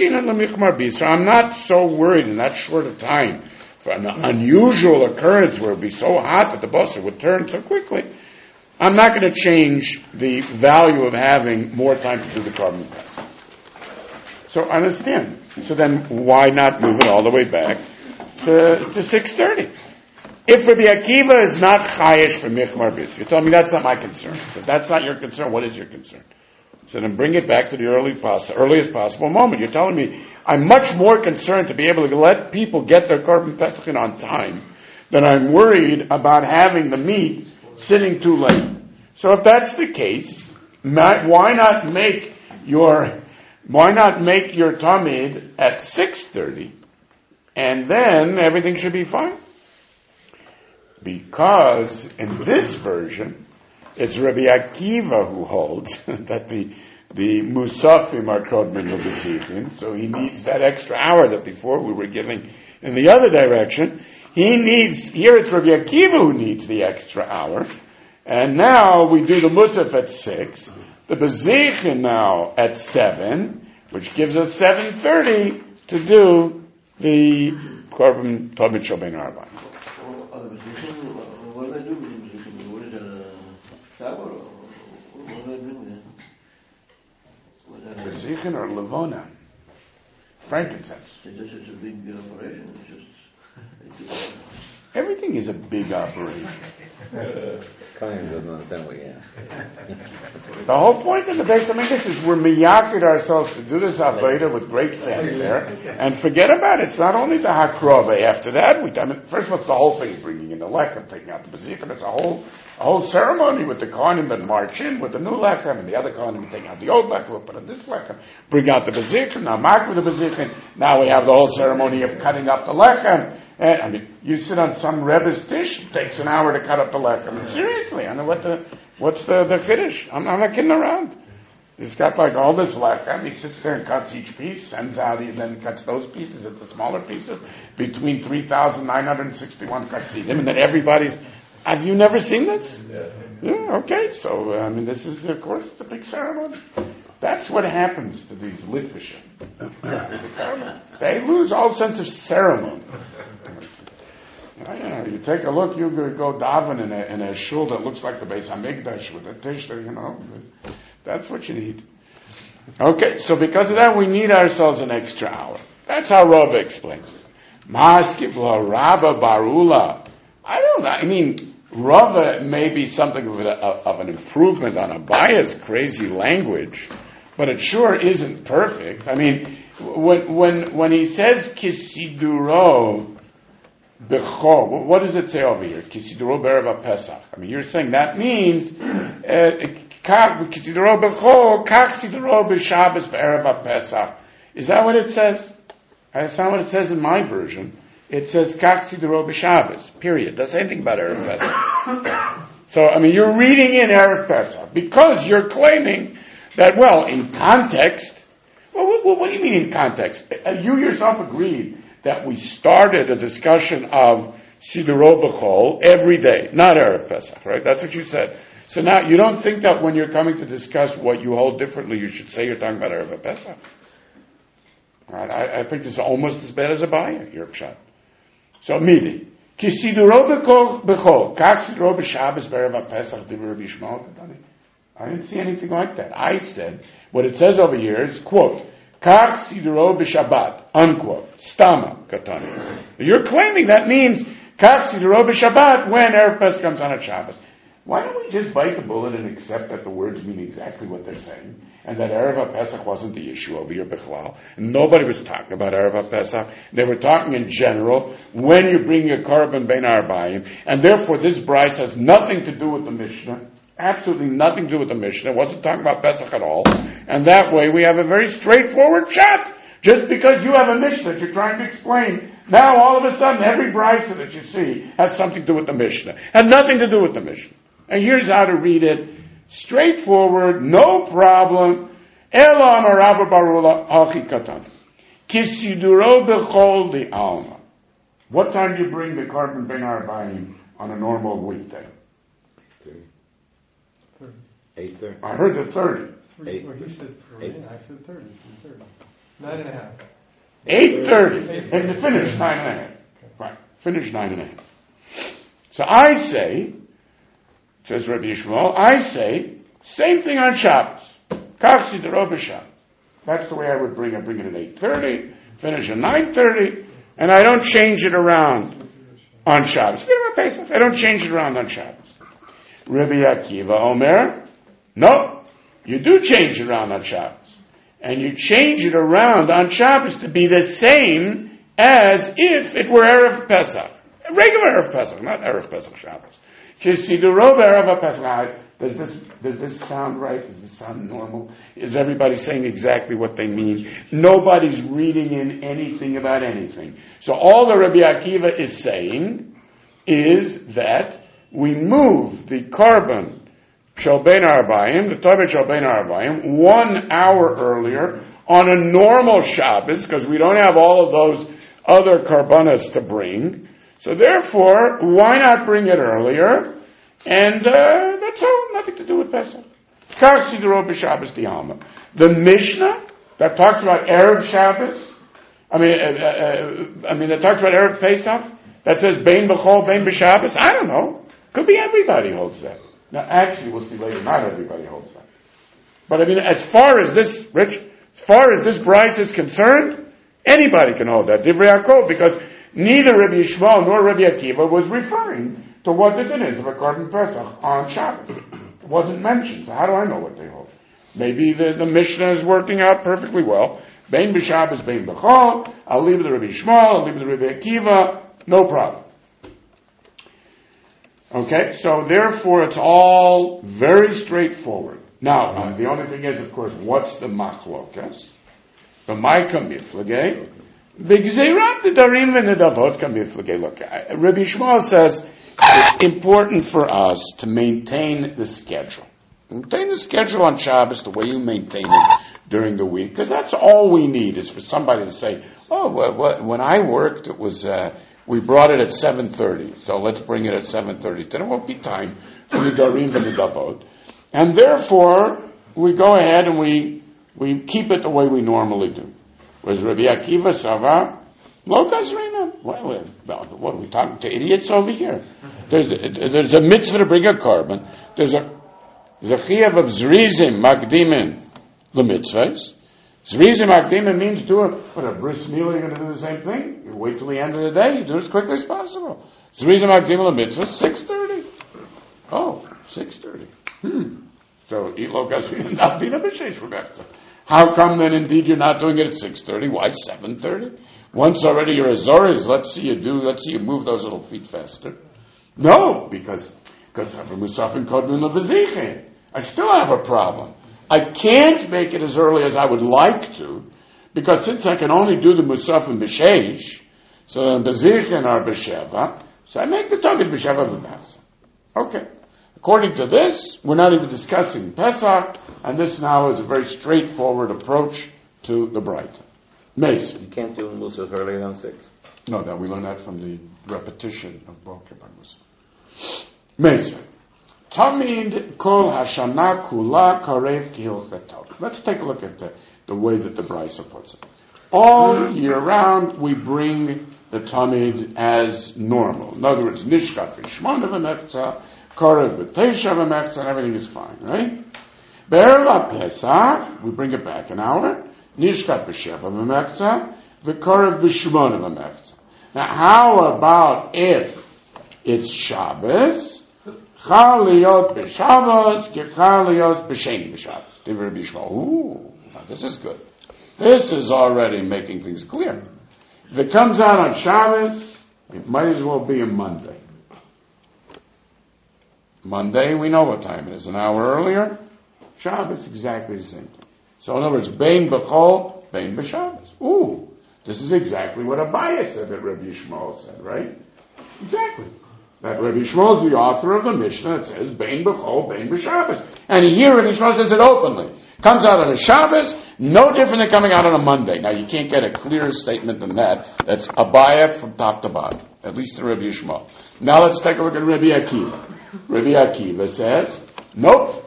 I'm not so worried in that short of time for an unusual occurrence where it would be so hot that the basar would turn so quickly. I'm not going to change the value of having more time to do the korban pesach. So understand. So then why not move it all the way back to, to six thirty? If Rabbi Akiva is not chayesh for Michmar Bisra, you tell me that's not my concern. If that's not your concern, what is your concern? So then bring it back to the early poss- earliest possible moment. You're telling me I'm much more concerned to be able to let people get their korban pesach on time than I'm worried about having the meat sitting too late. So if that's the case, why not make your why not make your tamid at six thirty, and then everything should be fine? Because in this version, it's Rabbi Akiva who holds that the the musafim are kodmin l'bezichin, so he needs that extra hour that before we were giving in the other direction. He needs, here it's Rabbi Akiva who needs the extra hour, and now we do the musaf at six, the bezichin now at seven, which gives us seven thirty to do the korban tamid shel bein ha'arbaim. What do they do? What is it, a shower? What do they bring there? Bezichin or levona? Frankincense. It's just such a big operation. It's just, it's Everything is a big operation. Kohen doesn't understand what you ask. The whole point of the Beis HaMikdash is we're miyakid ourselves to do this avodah with great fanfare and forget about it. It's not only the hakrova. After that, we I mean, first of all, it's the whole thing, bringing in the lechem, taking out the bezikah. It's a whole a whole ceremony with the kohanim that march in with the new lechem, and the other kohanim taking out the old lechem, we'll put in this lechem, bring out the bezikah, now mark with the bezikah. Now we have the whole ceremony of cutting up the lechem. And, I mean, you sit on some Rebbe's dish, it takes an hour to cut up the lechem. I mean, seriously, I know what the, what's the, the chiddush? I'm, I'm not kidding around. He's got like all this lechem, he sits there and cuts each piece, sends out, he then cuts those pieces at the smaller pieces, between three thousand nine hundred sixty-one chassidim, and then everybody's, have you never seen this? Yeah. Yeah, okay, so, I mean, this is, of course, it's a big ceremony. That's what happens to these Litvishim. They lose all sense of ceremony. You know, you take a look, you go daven in a, in a shul that looks like the Beis HaMikdash with a tish, you know. That's what you need. Okay, so because of that, we need ourselves an extra hour. That's how Rav explains. Maskivla Rabba Barula. I don't know. I mean, Rav may be something of, a, of an improvement on Abaya's crazy language, but it sure isn't perfect. I mean, when when when he says kisiduro bechol, what does it say over here? Kisiduro be'erev Pesach. I mean, you're saying that means kisiduro bechol kach siduro b'Shabbos be'erev Pesach. Is that what it says? That's not what it says in my version. It says kach siduro b'Shabbos. Period. Doesn't say anything about erev Pesach. So, I mean, you're reading in erev Pesach because you're claiming that, well, in context, well, what, what do you mean in context? You yourself agreed that we started a discussion of Siduro B'chol every day, not Erev Pesach, right? That's what you said. So now, you don't think that when you're coming to discuss what you hold differently, you should say you're talking about Erev Pesach? Right? I, I think this is almost as bad as a Abaya, your pshat. So, midi. Ki siduro b'chol, kach siduro b'Shabbos b'Erev Pesach divrei Rabbi Yishmael Katani. I didn't see anything like that. I said, what it says over here is, quote, kach siduro b'Shabbat, unquote, stama Katani. You're claiming that means kach siduro b'Shabbat when Erev Pesach comes on a Shabbos. Why don't we just bite the bullet and accept that the words mean exactly what they're saying, and that Erev Pesach wasn't the issue over here, Bechlal. Nobody was talking about Erev Pesach. They were talking in general when you bring a carbon bein arbayim, and therefore this bryce has nothing to do with the Mishnah, absolutely nothing to do with the Mishnah. It wasn't talking about Pesach at all, and that way we have a very straightforward chat. Just because you have a Mishnah that you're trying to explain, now all of a sudden every bryce that you see has something to do with the Mishnah. Had nothing to do with the Mishnah. And here's how to read it. Straightforward, no problem. Ela amar Rabba Barula hachi katan. Kisiduro b'chol di alma. What time do you bring the carbon bein arbayim on a normal weekday? Eight thirty. I heard the thirty. Eight. Well, he said three, Eight. and I said thirty. thirty. Nine and a half. Eight thirty. And to finish nine and a half. Right. Finish nine and a half. So I say, says Rabbi Yishmael, I say, same thing on Shabbos. Kachsi the Robishah. That's the way I would bring it. I bring it at eight thirty, finish at nine thirty, and I don't change it around on Shabbos. Forget about Pesach. I don't change it around on Shabbos. Rabbi Akiva Omer, no, you do change it around on Shabbos. And you change it around on Shabbos to be the same as if it were Erev Pesach. Regular Erev Pesach, not Erev Pesach Shabbos. Does this, does this sound right? Does this sound normal? Is everybody saying exactly what they mean? Nobody's reading in anything about anything. So all the Rabbi Akiva is saying is that we move the carbon shel bein arbayim, the Tobit shel bein arbayim, one hour earlier on a normal Shabbos, because we don't have all of those other karbanas to bring. So therefore, why not bring it earlier? And uh, that's all, nothing to do with Pesach. The Mishnah that talks about Erev Shabbos, I mean, uh, uh, I mean, that talks about Erev Pesach, that says Bein B'chol, Bein B'Shabbos, I don't know. Could be everybody holds that. Now, actually, we'll see later, not everybody holds that. But I mean, as far as this, Rich, as far as this bryce is concerned, anybody can hold that. Divrei Yaakov, because neither Rabbi Yishmael nor Rabbi Akiva was referring to what the din is of a carbon Pesach on Shabbos. It wasn't mentioned, so how do I know what they hold? Maybe the, the Mishnah is working out perfectly well. Bein b'Shabbos, bein b'chol. I'll leave it to Rabbi Yishmael, I'll leave it to Rabbi Akiva, no problem. Okay, so therefore it's all very straightforward. Now, um, the only thing is, of course, what's the machlokas? The Maika Miflageh. B'gzeirat nedarim v'nedavot kamiflageh. Look, Rabbi Yishmael says it's important for us to maintain the schedule. Maintain the schedule on Shabbos the way you maintain it during the week, because that's all we need is for somebody to say, oh, well, well, when I worked, it was, uh, we brought it at seven thirty, so let's bring it at seven thirty. Then it won't be time for nedarim v'nedavot. And therefore, we go ahead and we, we keep it the way we normally do. Whereas Rabbi Akiva Sava, Lo Gazrina. What, what are we talking to idiots over here? There's a, there's a mitzvah to bring a carbon. There's a there's a chiyuv of zrizim makdimin l'mitzvahs. Zrizim makdimin means do it. But a bris milah, you're going to do the same thing. You wait till the end of the day. You do it as quickly as possible. Zrizim makdimin l'mitzvahs, six thirty. Oh, six thirty. Hmm. So Lo Gazrina not being a b'sheish for that. How come then indeed you're not doing it at six thirty? Why seven thirty? Once already you're Azores, let's see you do, let's see you move those little feet faster. No, because because I have a Musafin Kodun Levaziche. I still have a problem. I can't make it as early as I would like to, because since I can only do the Musafin B'Sheish, so the Bezichin are B'Sheva, so I make the Togit B'Sheva V'Basa. Okay. According to this, we're not even discussing Pesach, and this now is a very straightforward approach to the Braita. Mason. You can't do Musaf earlier than six. No, that we learn that from the repetition of Boker by Musaf. Mason. Tamid kol hashana kula karev kihilchetov. Let's take a look at the, the way that the Brisa puts it. All year round, we bring the Tamid as normal. In other words, nishkat b'shmona v'mechza, karev b'teisha v'mechza, and everything is fine, right? Be'erev Pesach, we bring it back an hour. Nishkat b'sheva v'mechza, v'karev b'shmona v'mechza. Now, how about if it's Shabbos? Chal liyot b'Shabbos, kechal liyot b'sheni b'Shabbos. Divrei Bishma. Ooh, now this is good. This is already making things clear. If it comes out on Shabbos, it might as well be a Monday. Monday, we know what time it is. An hour earlier. Shabbos, exactly the same thing. So in other words, Bein b'chol, Bein b'Shabbos. Ooh, this is exactly what Abaye said that Rabbi Yishmael said, right? Exactly. That Rabbi Yishmael is the author of the Mishnah that says Bein b'chol, Bein b'Shabbos. And here Rabbi Yishmael says it openly. Comes out on a Shabbos, no different than coming out on a Monday. Now you can't get a clearer statement than that. That's Abaye from top to bottom, at least in Rabbi Yishmael. Now let's take a look at Rabbi Akiva. Rabbi Akiva says, nope.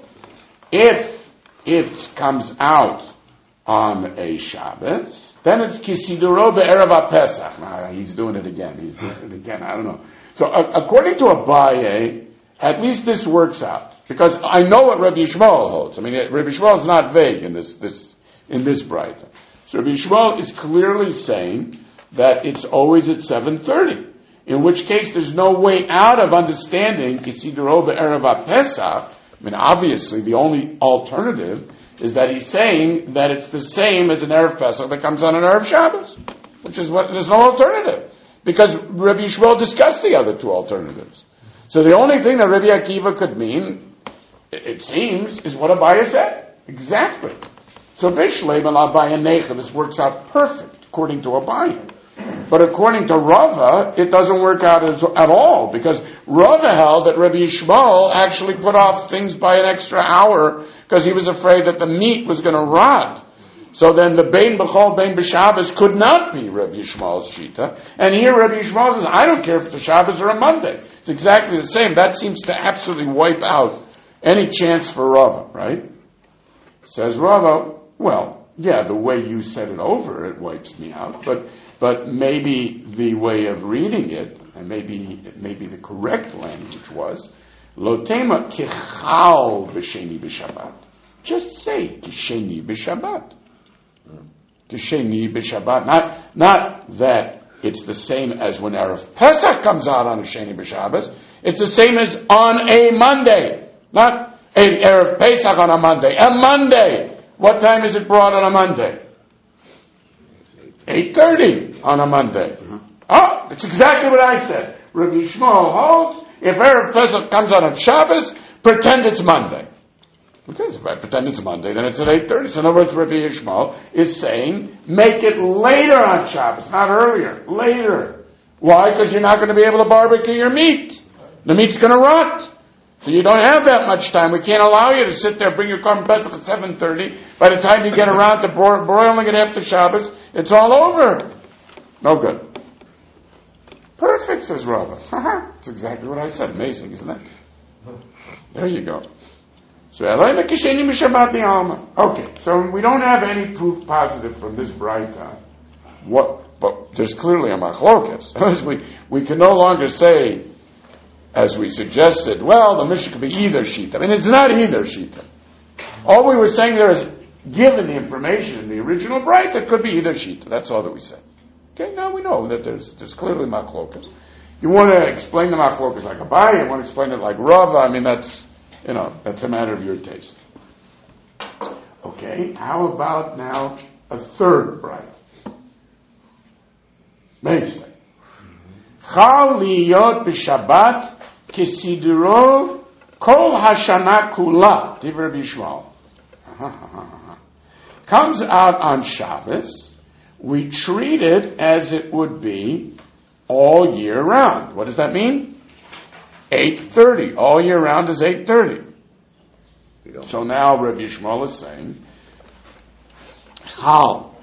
If it comes out on a Shabbos, then it's Kisiduro be'erev Pesach. Now he's doing it again. He's doing it again. I don't know. So uh, according to Abaye, at least this works out. Because I know what Rabbi Yishmael holds. I mean, Rabbi Yishmael is not vague in this, this, in this Braita. So Rabbi Yishmael is clearly saying that it's always at seven thirty. In which case there's no way out of understanding Kisiduro be'erev Pesach. I mean, obviously the only alternative is that he's saying that it's the same as an Erev Pesach that comes on an Erev Shabbos. Which is what, there's no alternative. Because Rabbi Yishmael discussed the other two alternatives. So the only thing that Rabbi Akiva could mean, it seems, is what Abaye said. Exactly. So Bishleim al Abaye Necha, this works out perfect, according to Abaye. But according to Rava, it doesn't work out as, at all, because Rava held that Rabbi Yishmael actually put off things by an extra hour because he was afraid that the meat was going to rot. So then the Bein B'chol, Bein B'Shabbos could not be Rabbi Yishmael's Shita. And here Rabbi Yishmael says, I don't care if it's a Shabbos or a Monday. It's exactly the same. That seems to absolutely wipe out any chance for Rava, right? Says Rava, well, yeah, the way you said it over, it wipes me out. But but maybe the way of reading it, and maybe maybe the correct language was, Lo tema kichal b'sheni b'Shabbat. Just say kisheni b'Shabbat. Kisheni b'Shabbat. Not, not that it's the same as when Erev Pesach comes out on a Sheni b'Shabbos. It's the same as on a Monday. Not a Erev Pesach on a Monday. A Monday. What time is it brought on a Monday? eight thirty on a Monday. Oh, it's exactly what I said. Rabbi Yishmael holds, if Erev Pesach comes out on Shabbos, pretend it's Monday. Because if I pretend it's Monday, then it's at eight thirty. So in other words, Rabbi Yishmael is saying, make it later on Shabbos, not earlier. Later. Why? Because you're not going to be able to barbecue your meat. The meat's going to rot. So you don't have that much time. We can't allow you to sit there, bring your Korban Pesach at seven thirty. By the time you get around to bro- broiling it after Shabbos, it's all over. No good. Perfect, says Rava. That's exactly what I said. Amazing, isn't it? There you go. So, okay, so we don't have any proof positive from this Braita. What? But there's clearly a machlokas. we we can no longer say, as we suggested, well, the Mishnah could be either shita. I mean, it's not either shita. All we were saying there is, given the information in the original Braita, it could be either shita. That's all that we said. Okay, now we know that there's there's clearly machlokas. You want to explain the machlokas like Abaye, you want to explain it like Rava. I mean, that's you know that's a matter of your taste. Okay, how about now a third Braita? Basically, Chal liyot b'Shabbat kisiduro kol hashana kula. Divrei Bishmael comes out on Shabbos. We treat it as it would be all year round. What does that mean? eight thirty. All year round is eight thirty. So now Rabbi Yishmael is saying, how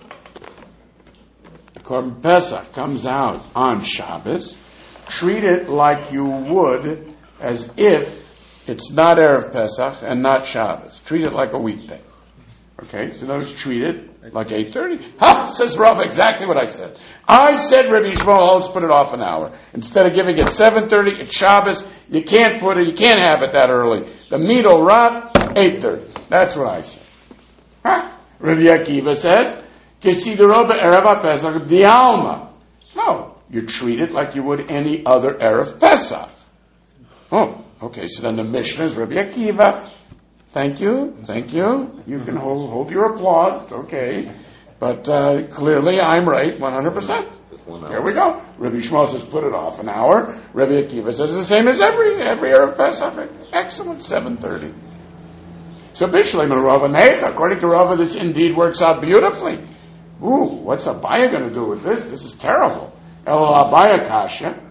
the Korban Pesach comes out on Shabbos, treat it like you would as if It's not Erev Pesach and not Shabbos. Treat it like a weekday. Okay, so those treat it like eight thirty. Ha! Says Rav, exactly what I said. I said Rabbi Yishmael, let's put it off an hour. Instead of giving it seven thirty, it's Shabbos. You can't put it, you can't have it that early. The meat will rot, eight thirty. That's what I said. Huh? Rabbi Akiva says, Kesideroba Erev Pesach Dialma. No, you treat it like you would any other Erev Pesach. Oh, okay, so then the Mishnah is Rabbi Akiva. Thank you, thank you. You can hold, hold your applause, okay. But uh, clearly I'm right, one hundred percent. Here we go. Rabbi Shmuel says put it off an hour. Rabbi Akiva says the same as every every Erev Pesach. Excellent, seven thirty. So Bishleim and Rava Necha, according to Rava, this indeed works out beautifully. Ooh, what's Abaya going to do with this? This is terrible. El Abaya Kasha.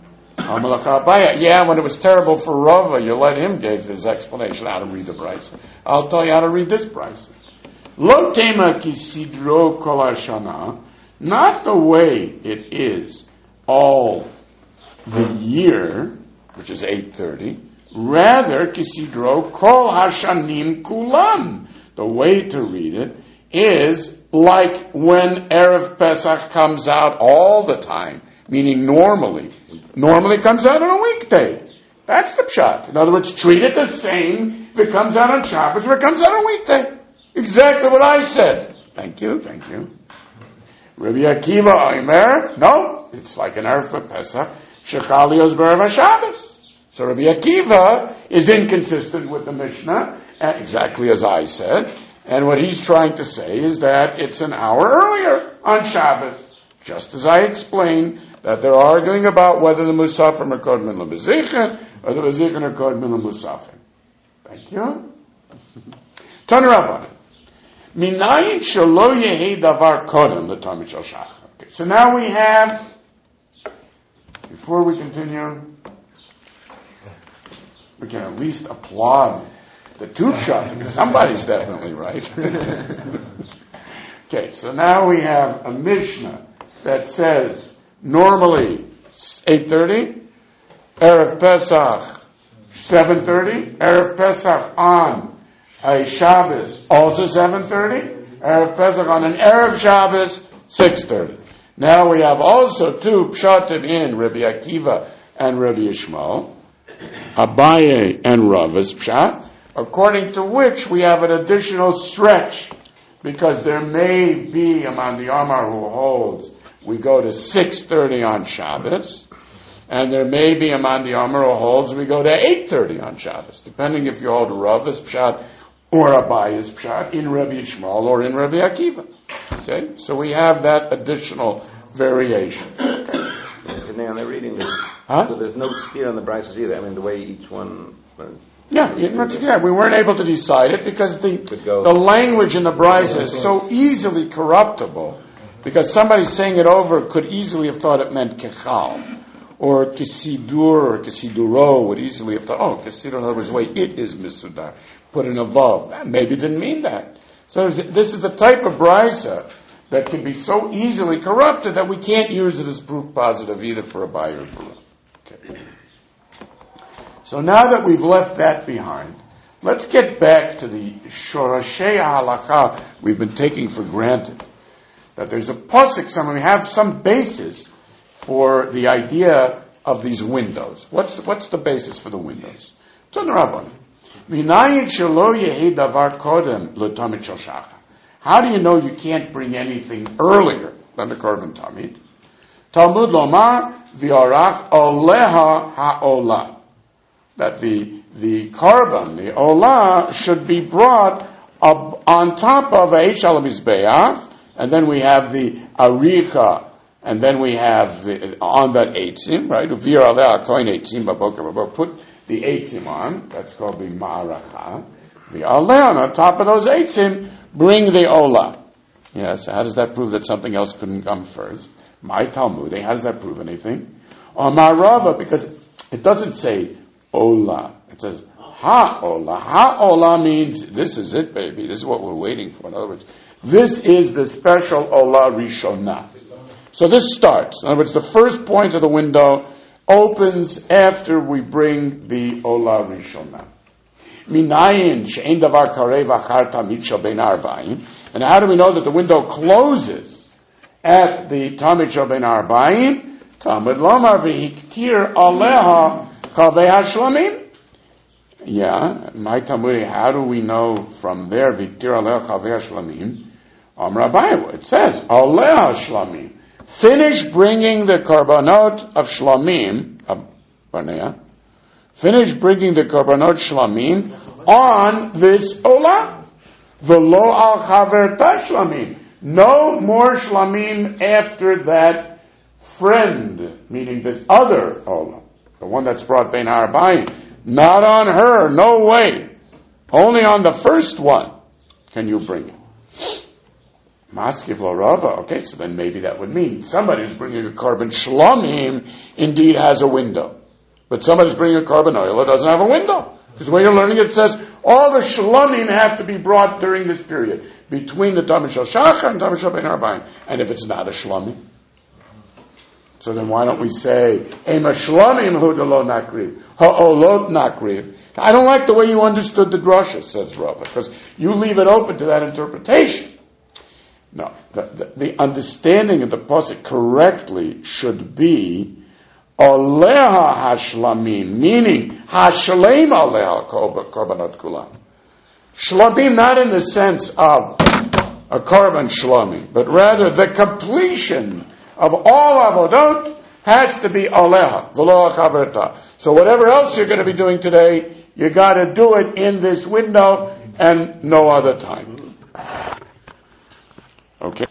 Yeah, when it was terrible for Rava, you let him give his explanation how to read the Bryce. I'll tell you how to read this Bryce. Lo tema ki sidro kol hashana, not the way it is all the year, which is eight thirty, rather ki sidro kol hashanim kulam. The way to read it is like when Erev Pesach comes out all the time, meaning normally. Normally it comes out on a weekday. That's the pshat. In other words, treat it the same if it comes out on Shabbos or if it comes out on a weekday. Exactly what I said. Thank you, thank you. Rabbi Akiva Omer, no, it's like an Erev Pesach, Shechalios B'Erev Shabbos. So Rabbi Akiva is inconsistent with the Mishnah, exactly as I said, and what he's trying to say is that it's an hour earlier on Shabbos, just as I explained that they're arguing about whether the Musafim are Kodmin LeBezichin or the Bezichin are Kodmin LeMusafim. Thank you. Tanu Rabbanan. Minayin shelo yehi davar kodem l'tamid shel shachar. Okay, so now we have, before we continue, we can at least applaud the two shot, because somebody's definitely right. Okay, so now we have a Mishnah that says normally eight thirty, Erev Pesach seven thirty, Erev Pesach on a Shabbos also seven thirty, Erev Pesach on an Erev Shabbos six thirty. Now we have also two pshatim in Rabbi Akiva and Rabbi Yishmael, Abaye and Rava's pshat, according to which we have an additional stretch, because there may be among the Amar who holds we go to six thirty on Shabbos, and there may be among the Amar who holds we go to eight thirty on Shabbos, depending if you hold Rava's pshat or Abaye's pshat in Rabbi Yishmael or in Rabbi Akiva. Okay, so we have that additional variation. Okay. Depending on their reading, Huh? so there's no steer on the Bryces either. I mean, the way each one. Yeah, yeah, we weren't able to decide it because the go. the language in the Bryce is so easily corruptible, because somebody saying it over could easily have thought it meant kechal, or kesidur, or kesiduro would easily have thought, oh, kesidur, in other words, the way it is misudar, put in a vav. That maybe didn't mean that. So this is the type of brisa that can be so easily corrupted that we can't use it as proof positive either for a buyer or for a okay. So now that we've left that behind, let's get back to the shorashei halakha we've been taking for granted. That there's a pasuk, some we have some basis for the idea of these windows. What's what's the basis for the windows? Tanu Rabbanan. Minayin shelo yehi davar kodem l'tamid shel shachar. How do you know you can't bring anything earlier than the korban tamid? Talmud lomar v'arach oleha ha'olah. That the the korban, the olah, should be brought up on top of a shel mizbeach, and then we have the aricha, and then we have the, on that eitzim, right? Uvir aleh kohen eitzim baboker baboker. Put the eitzim on. That's called the ma'aracha. The aleh on top of those eitzim, bring the olah. Yes. How does that prove that something else couldn't come first? My Talmud. How does that prove anything? Or ma'arava, because it doesn't say olah. It says ha-olah. Ha-olah means this is it, baby. This is what we're waiting for. In other words, this is the special olah rishonah. So this starts. In other words, the first point of the window opens after we bring the olah rishonah. Minayin she'en davar karev achar tamid shel bein arba'im. And how do we know that the window closes at the tamid shel bein arba'im? Tamid lomar v'hiktir aleha chavei hashlamim. Yeah, my Talmud, how do we know from there, Viktir Aleh Chavei Shlamim? Amar Abaye, it says, Aleh Shlamim. Finish bringing the Karbanot of Shlamim, of Barnea, finish bringing the Karbanot Shlamim on this Olah. V'lo al Chaverta Shlamim. No more Shlamim after that friend, meaning this other Olah, the one that's brought Bein HaArbayim. Not on her, no way. Only on the first one can you bring it. Maskiv lo Rava. Okay, so then maybe that would mean somebody who's bringing a carbon shlamim indeed has a window. But somebody who's bringing a carbon oil doesn't have a window. Because when you're learning it says all the shlamim have to be brought during this period between the Tamid Shel Shachar and Tamid Shel Bein HaArbayim. And if it's not a shlamim, so then why don't we say, Ema shlamim hu delo nakriv, ha'olot nakriv. I don't like the way you understood the drasha, says Rava, because you leave it open to that interpretation. No, the, the, the understanding of the pasuk correctly should be, Aleha hashlamim, meaning, hashleim aleha korbanot kulam. Shlamim not in the sense of a korban shlamim, but rather the completion of all avodot has to be aleha, v'lo chaverta. So whatever else you're going to be doing today, you got to do it in this window and no other time. Okay.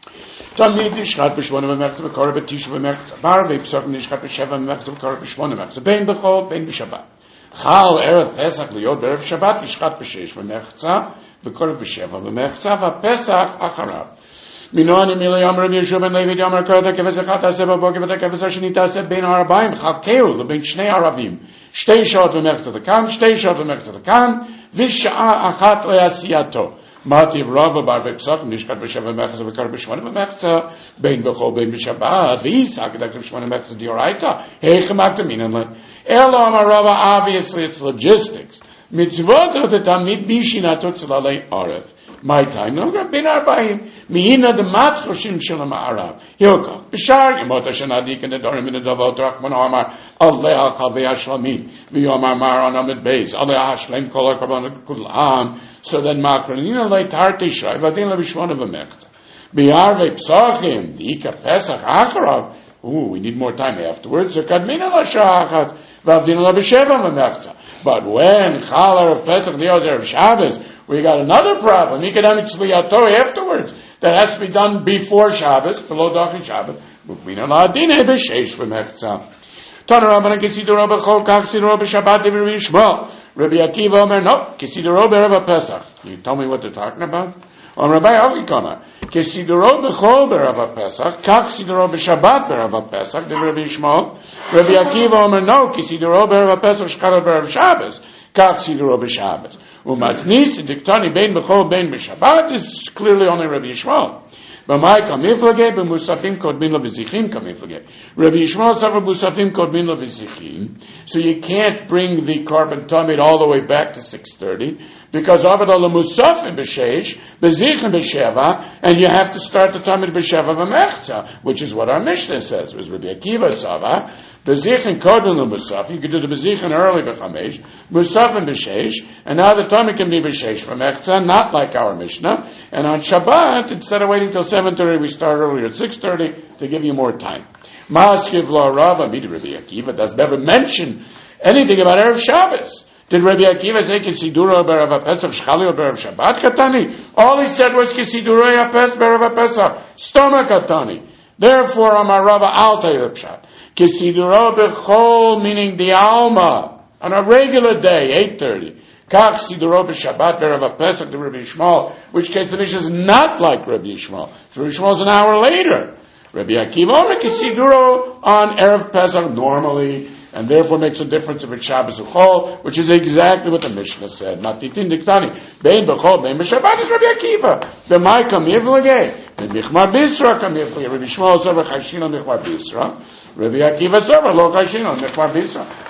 Tamid nishchat b'shvona v'mechta v'kora b'tisha v'mechta bar v'ipsok nishchat b'sheva v'mechta v'kora b'shvona v'mechta bein b'chol bein b'shabbat. Chal erev pesach liyod b'erev shabbat nishchat b'shesh v'mechta v'kora b'sheva v'mechta v'pesach acharav. Minoni mili yom Rabbi Yeshua ben Levi yom Karata kefes echat taseh b'boker v'ta kefes hasheni taseh bein ha'arbayim chalkeu lebein shnei aravim shtei shot v'mechta v'kan shtei shot v'mechta v'kan v'sha'a achat le'asiyato Mativ Rava bar v'psach nishkat b'sheva v'mechta v'kar b'shvona v'mechta bein b'chol bein b'shabbat v'yisak d'aktiv shvona v'mechta d'yoraita heichem akta minan elo amar Rava. Obviously it's logistics. Mitzvot the tamid b'shinatot tzlalei arev. My time, no, Bein HaArbayim. Mihina the matchoshim shel ha'ma'arav. Here we go. B'shar yemot ha'shenadik and the dorim in the davot rachman ha'amar aleh ha'chavei ha'shlamim v'yomar mar anamid beis aleh ha'shlem kol ha'karbanot kulam. So then makranina le'tar tishrei v'adin le'bishvona v'mechta b'yarvei psachim d'ika pesach acharav. Ooh, we need more time afterwards. So kadmina l'shachat v'adin le'bisheva v'mechta. But when chalar of pesach the other of Shabbos, we got another problem. Ikadamik Tzliyato afterwards. That has to be done before Shabbos, below Dachin Shabbos. Mukmina la'adine b'sheish v'mechza. Tana Rabbanan kisidu Rabba Chol kach sidu Rabba Shabbat Rabbi Yishmael. Rabbi Akiva Omer, no, kisidu Rabba Rabba Pesach. Can you tell me what they're talking about? Om Rabbi Avikona. Kisidu Rabba Chol Rabba Pesach. Kach sidu Rabba Shabbat Rabba Pesach. Rabbi Yishmael. Rabbi Akiva Omer, no, kisidu Rabba Rabba Pesach shkalat Rabba Shabbos. Kach sidu Rabba Shabbos. Umatnis diktani bein b'chol bein b'shabbat is clearly only Rabbi Yishmael. B'mai kamiflage b'musafim kodmin lo v'zichim kamiflage. Rabbi Yishmael suffered musafim kodmin lo v'zichim. So you can't bring the carbon tamid all the way back to six thirty because avad al musafim b'sheish b'zichim b'sheva, and you have to start the tamid b'sheva v'mechza, which is what our Mishnah says. It was Rabbi Akiva Sava. Bezichin kodin l'musaf. You could do the bezichin early b'chamesh, musafin b'sheish, and now the tummy can be b'sheish from echza, not like our Mishnah. And on Shabbat, instead of waiting till seven thirty, we start earlier at six thirty to give you more time. Ma'askiv lo Rava, Midi Rabbi Akiva does never mention anything about Erev Shabbos. Did Rabbi Akiva say Kisiduro b'Rav Pesach Shchalio b'Rav Shabbat Katani? All he said was Kisiduro Yapes b'Rav Pesach Stomach Katani. Therefore, Amar Rava Al Tayir Pshat. Kisiduro b'chol, meaning the Alma, on a regular day, eight thirty. Kach siduro b'Shabbat b'Rav Pesach to Rabbi Yishmael, which case the Mishnah is not like Rabbi Yishmael. So Rabbi Yishmael is an hour later. Rabbi Akiva Omer kisiduro on Erev Pesach normally, and therefore makes a difference if it's Shabbos Uchol, which is exactly what the Mishnah said. Matitin diktani. Bein b'chol, bein b'Shabbat is Rabbi Akiva. B'mai kamir v'legei. And Michmar Bisra kamir v'legei. Rabbi Yishmael is over Chashin on Michmar Bisra. Rabbi Akiva Sover, Lo Chashin on Michmar Bisra.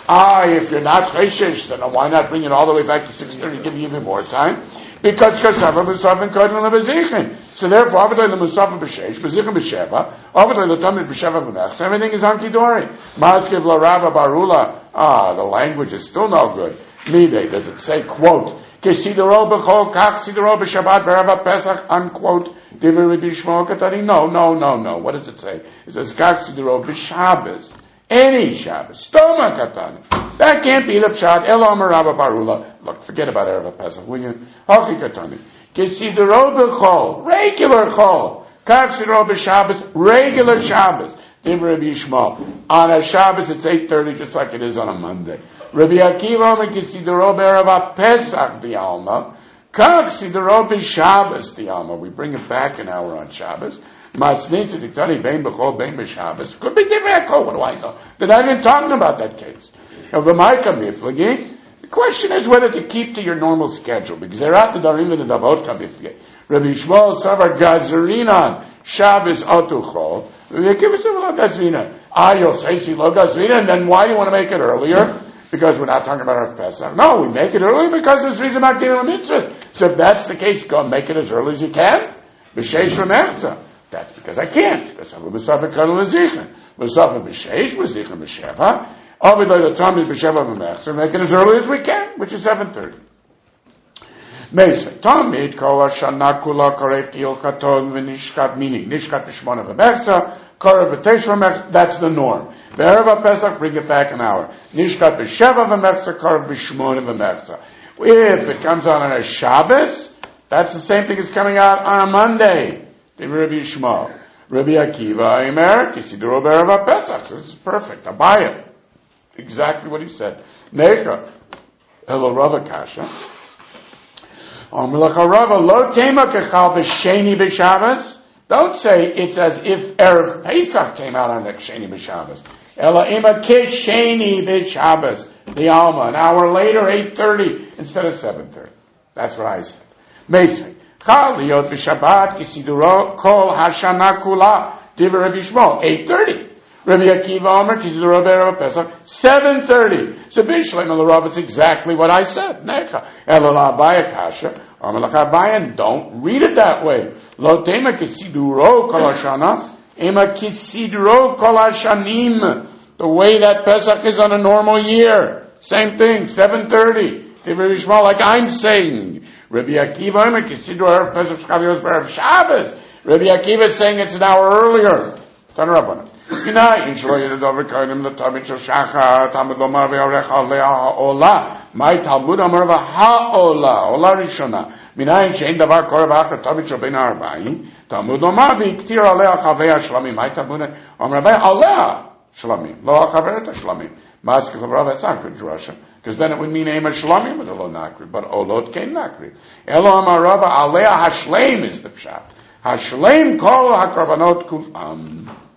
Ah, if you're not Cheshish, then why not bring it all the way back to six thirty, give you even more time? Because Kasava Musafin Kodin Lebezichin. So therefore, Avadai Musafin B'Sheish, Bezichin B'Sheva, Avadai L'Tamid B'Sheva B'Mechs, everything is Anki Dori. Maskiv L'Rava Barula. Ah, the language is still no good. Midei, does it say, quote, Kesidoro B'Chol Kach Sidoro B'Shabbat B'Erva Pesach, unquote, Divrei Rabbi Shmuel Katani? No, no, no, no. What does it say? It says Kach Sidoro B'Shabbos. Any Shabbos. Stoma Katani. That can't be the Pshat. Elo Merava Barula. Look, forget about Erev Pesach, will you? Hochi Katani. Kesidoro B'Chol. Regular Chol. Kach Sidoro B'Shabbos. Regular Shabbos. Divrei Rabbi Shmuel. On a Shabbos, it's eight thirty, just like it is on a Monday. Rabbi Akiva Omer Kesidoro B'Ereva Pesach the Alma, Kach Sidoro B'Shabbos the Alma. We bring it back an hour on Shabbos. Masnitz Tiktani Bein B'Chol Bein B'Shabbos. Could be different. What do I know? They're not even talking about that case. Now, B'Maika Miflagi. The question is whether to keep to your normal schedule because they're at the Darim and the Davot Miflagi. Rabbi Shmuel Savar Gazerinan Shabbos Otuchol. Rabbi Akiva Savar Lo Gazerinan. Ah, you'll say si Lo Gazerinan, and then why do you want to make it earlier? Because we're not talking about our Pesach. No, we make it early because there's reason not giving a mitzvah. So if that's the case, go and make it as early as you can. B'sheish v'mechza. That's because I can't. Because I'm b'safek kadol l'zichen. B'safek b'sheish, b'zichen b'sheva. Obviously the time is b'sheva v'mechza. Make it as early as we can, which is seven thirty. Meisvei. Tamid kol hashana kula karev ki ilchaton v'nishkat, meaning nishkat b'shmona v'mechza. Karev b'teish v'mechza. That's the norm. Be'erva Pesach, bring it back an hour. Nishkat b'sheva v'mechza, karev b'shmona v'mechza. If it comes out on a Shabbos, that's the same thing as coming out on a Monday. Rabbi Yishmael. Rabbi Akiva, Aimer, Kisidro Be'erva Pesach. This is perfect. I buy it. Exactly what he said. Necha. Hello, Rava Kasha. Omelacha Rava, lo tema kechal b'sheni b'Shabbos. Don't say it's as if Erev Pesach came out on that Sheni b'Shabbos. Ela ima kisheni b'Shabbos. The Alma, an hour later, eight thirty instead of seven thirty. That's what I said. Meisvei. Chal liot b'Shabbat kisiduro kol hashana kula. Divrei Rabbi Shmuel, eight thirty. Rabbi Akiva Omer kisiduro be'ereva Pesach, seven thirty. So Bishleim el Rav, it's exactly what I said. Necha. Ela la'abaya kasha. Omer l'chabayan, don't read it that way. Lo tema kisiduro kol hashana. Ema kisiduro kol hashanim. The way that Pesach is on a normal year. Same thing, seven thirty. Divrei Shmuel, like I'm saying. Rabbi Akiva Omer Kisidro Erev Pesach Shavuos Be'erev Shabbos. Rabbi Akiva is saying it's an hour earlier. Turn up on it. Inai in shlo yedadover kodim l'tamid shel shachar Talmud lomar ve'orech alei ha'ola. My Talmud amar v'ha'ola ola rishona. Minai she'en davar korev achar tamid shel ben ha'arba'im. Talmud lomar v'iktir alei ha'chavei ha'shlamim. My Talmud amar alei ha'shlamim lo ha'chavei ha'shlamim. Maskef of Rav, that's not good drasha. Because then it would mean Ema Shlamim with a lo nakri, but Olot came nakri. Elo Amarava Alea Hashleim is the pshat. Hashleim kol hakrabanot kulam.